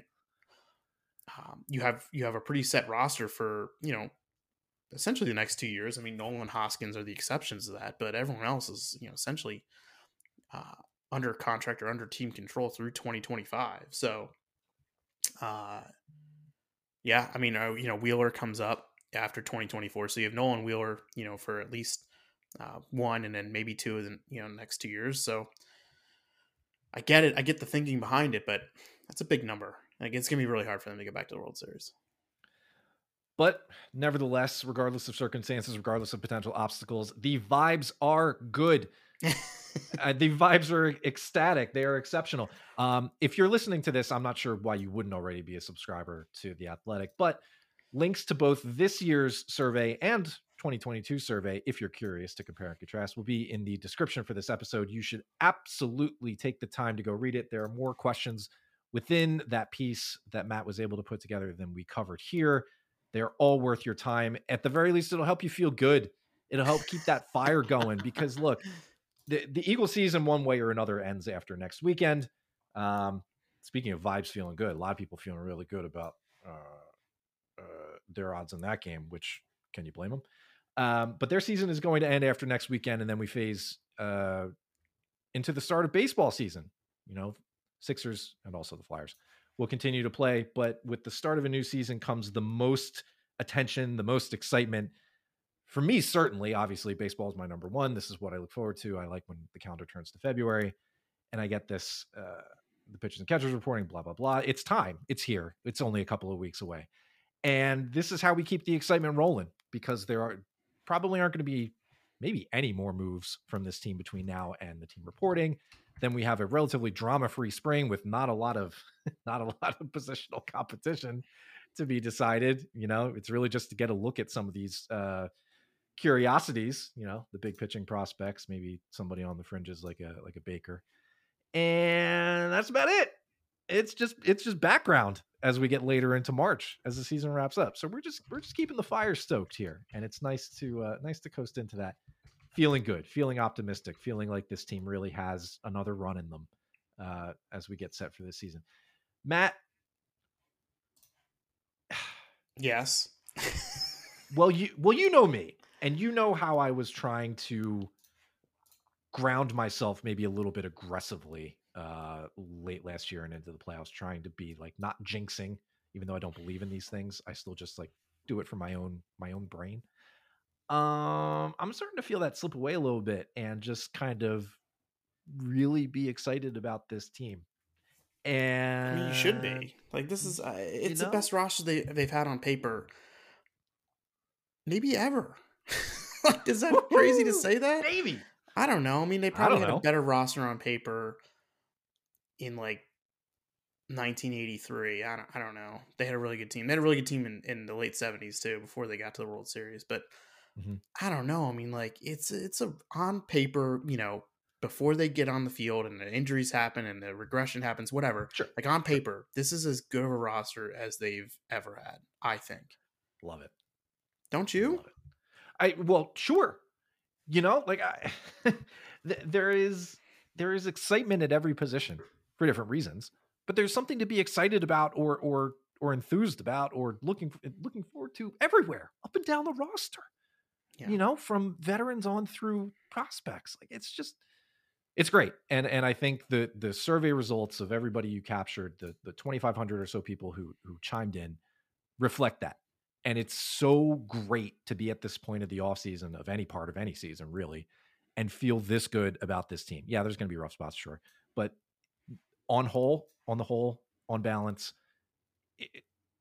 um, you have you have a pretty set roster for, you know, essentially the next two years. I mean, Nolan and Hoskins are the exceptions to that, but everyone else is, you know, essentially uh, under contract or under team control through twenty twenty-five. So, uh, yeah, I mean, uh, you know, Wheeler comes up after twenty twenty-four, so you have Nolan Wheeler, you know, for at least uh, one and then maybe two in, you know, next two years. So I get it. I get the thinking behind it, but that's a big number. Like, it's going to be really hard for them to get back to the World Series. But nevertheless, regardless of circumstances, regardless of potential obstacles, the vibes are good. uh, the vibes are ecstatic. They are exceptional. Um, if you're listening to this, I'm not sure why you wouldn't already be a subscriber to The Athletic, but links to both this year's survey and twenty twenty-two survey, if you're curious to compare and contrast, will be in the description for this episode. You should absolutely take the time to go read it. There are more questions within that piece that Matt was able to put together than we covered here. They're all worth your time. At the very least, it'll help you feel good. It'll help keep that fire going because look, the, the Eagle season one way or another ends after next weekend. Um, speaking of vibes feeling good, a lot of people feeling really good about uh, uh, their odds in that game, which can you blame them? Um, but their season is going to end after next weekend. And then we phase uh, into the start of baseball season. You know, Sixers and also the Flyers will continue to play. But with the start of a new season comes the most attention, the most excitement. For me, certainly, obviously, baseball is my number one. This is what I look forward to. I like when the calendar turns to February and I get this, uh, the pitchers and catchers reporting, blah, blah, blah. It's time. It's here. It's only a couple of weeks away. And this is how we keep the excitement rolling because there are probably aren't going to be maybe any more moves from this team between now and the team reporting. Then we have a relatively drama-free spring with not a lot of, not a lot of positional competition to be decided. You know, it's really just to get a look at some of these, uh, curiosities, you know, the big pitching prospects, maybe somebody on the fringes like a like a Baker. And that's about it. It's just it's just background as we get later into March as the season wraps up. So we're just we're just keeping the fire stoked here, and it's nice to uh, nice to coast into that, feeling good, feeling optimistic, feeling like this team really has another run in them uh, as we get set for this season. Matt, yes. well you well you know me, and you know how I was trying to ground myself maybe a little bit aggressively uh late last year and into the playoffs, trying to be like not jinxing, even though I don't believe in these things. I still just like do it for my own my own brain. um I'm starting to feel that slip away a little bit and just kind of really be excited about this team. And I mean, you should be. Like, this is uh, it's you know? the best roster they, they've had on paper maybe ever. Like, is that Woo-hoo! Crazy to say that? Maybe. I don't know. I mean, they probably had know. a better roster on paper in like nineteen eighty-three. I don't, I don't know. They had a really good team. They had a really good team in, in the late seventies too, before they got to the World Series. But mm-hmm. I don't know. I mean, like it's it's a on paper, you know, before they get on the field and the injuries happen and the regression happens, whatever. Sure. Like on paper, this is as good of a roster as they've ever had, I think. Love it. Don't you? Love it. I well, sure. You know, like I, th- there is there is excitement at every position for different reasons, but there's something to be excited about or or or enthused about or looking looking forward to everywhere, up and down the roster. Yeah. You know, from veterans on through prospects. Like it's just it's great. And and I think the the survey results of everybody you captured, the the twenty-five hundred or so people who who chimed in, reflect that. And it's so great to be at this point of the offseason of any part of any season, really, and feel this good about this team. Yeah, there's going to be rough spots, sure. But on whole, on the whole, on balance, it,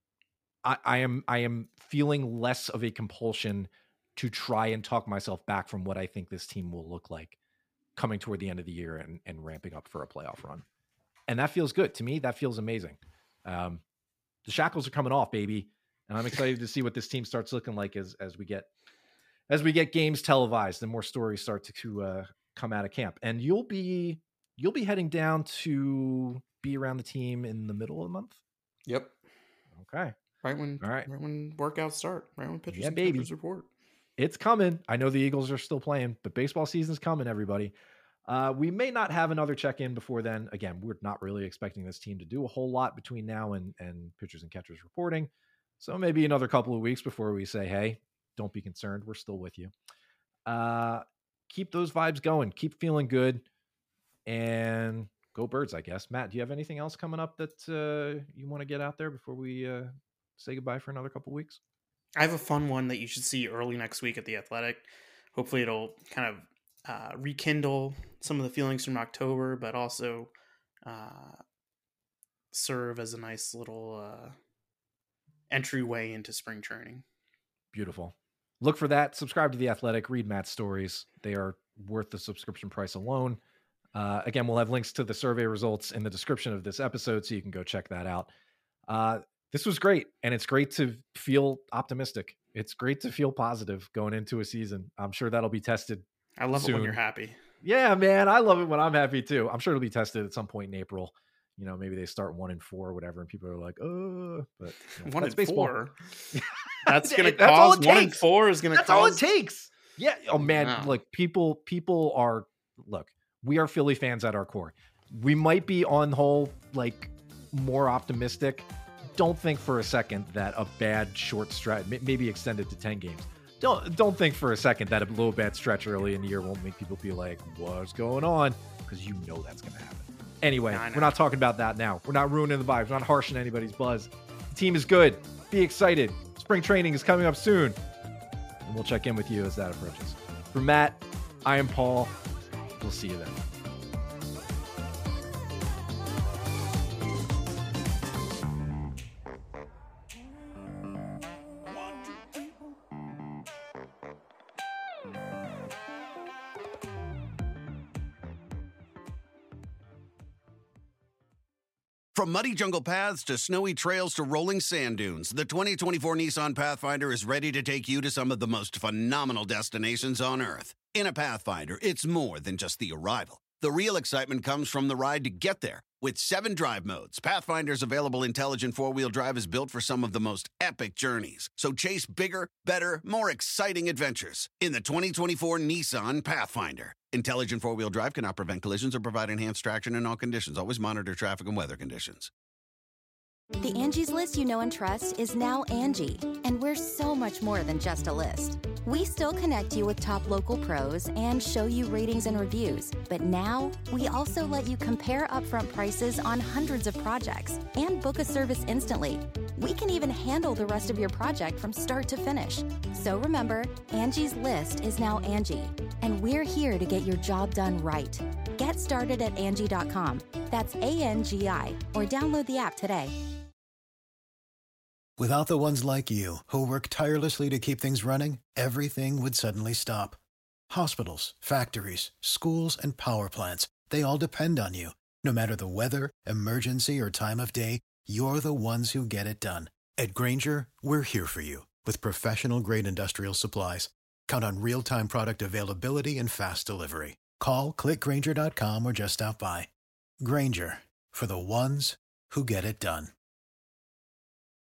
I, I am I am feeling less of a compulsion to try and talk myself back from what I think this team will look like coming toward the end of the year and, and ramping up for a playoff run. And that feels good. To me, that feels amazing. Um, the shackles are coming off, baby. And I'm excited to see what this team starts looking like as as we get as we get games televised and more stories start to, to uh, come out of camp. And you'll be you'll be heading down to be around the team in the middle of the month. Yep. Okay. Right when all right right when workouts start. Right when pitchers yeah, and baby. pitchers report. It's coming. I know the Eagles are still playing, but baseball season's coming, everybody. Uh, we may not have another check-in before then. Again, we're not really expecting this team to do a whole lot between now and, and pitchers and catchers reporting. So maybe another couple of weeks before we say, hey, don't be concerned. We're still with you. Uh, keep those vibes going. Keep feeling good. And go Birds, I guess. Matt, do you have anything else coming up that uh, you want to get out there before we uh, say goodbye for another couple of weeks? I have a fun one that you should see early next week at The Athletic. Hopefully it'll kind of uh, rekindle some of the feelings from October, but also uh, serve as a nice little... Uh, entryway into spring training. Beautiful. Look for that. Subscribe to The Athletic. Read Matt's stories. They are worth the subscription price alone. Uh, again, we'll have links to the survey results in the description of this episode, so you can go check that out. Uh, this was great, and it's great to feel optimistic. It's great to feel positive going into a season. I'm sure that'll be tested. I love soon. it when you're happy. Yeah, man. I love it when I'm happy too. I'm sure it'll be tested at some point in April. You know, maybe they start one and four or whatever, and people are like, oh, but you know, one and baseball. four. That's going to that's cause all it one takes. and four is going to That's cause. all it takes. Yeah. Oh man. Wow. Look, people, people are, look, we are Philly fans at our core. We might be on the whole, like more optimistic. Don't think for a second that a bad short stretch, maybe extended to ten games. Don't, don't think for a second that a little bad stretch early in the year won't make people be like, what's going on? Because you know that's going to happen. Anyway, no, we're not talking about that now. We're not ruining the vibes. We're not harshing anybody's buzz. The team is good. Be excited. Spring training is coming up soon. And we'll check in with you as that approaches. For Matt, I am Paul. We'll see you then. From muddy jungle paths to snowy trails to rolling sand dunes, the twenty twenty-four Nissan Pathfinder is ready to take you to some of the most phenomenal destinations on Earth. In a Pathfinder, it's more than just the arrival. The real excitement comes from the ride to get there. With seven drive modes, Pathfinder's available intelligent four-wheel drive is built for some of the most epic journeys. So chase bigger, better, more exciting adventures in the twenty twenty-four Nissan Pathfinder. Intelligent four-wheel drive cannot prevent collisions or provide enhanced traction in all conditions. Always monitor traffic and weather conditions. The Angie's List you know and trust is now Angie, and we're so much more than just a list. We still connect you with top local pros and show you ratings and reviews, but now we also let you compare upfront prices on hundreds of projects and book a service instantly. We can even handle the rest of your project from start to finish. So remember, Angie's List is now Angie, and we're here to get your job done right. Get started at Angie dot com. That's A N G I, or download the app today. Without the ones like you, who work tirelessly to keep things running, everything would suddenly stop. Hospitals, factories, schools, and power plants, they all depend on you. No matter the weather, emergency, or time of day, you're the ones who get it done. At Grainger, we're here for you with professional-grade industrial supplies. Count on real-time product availability and fast delivery. Call, click Grainger dot com, or just stop by. Grainger, for the ones who get it done.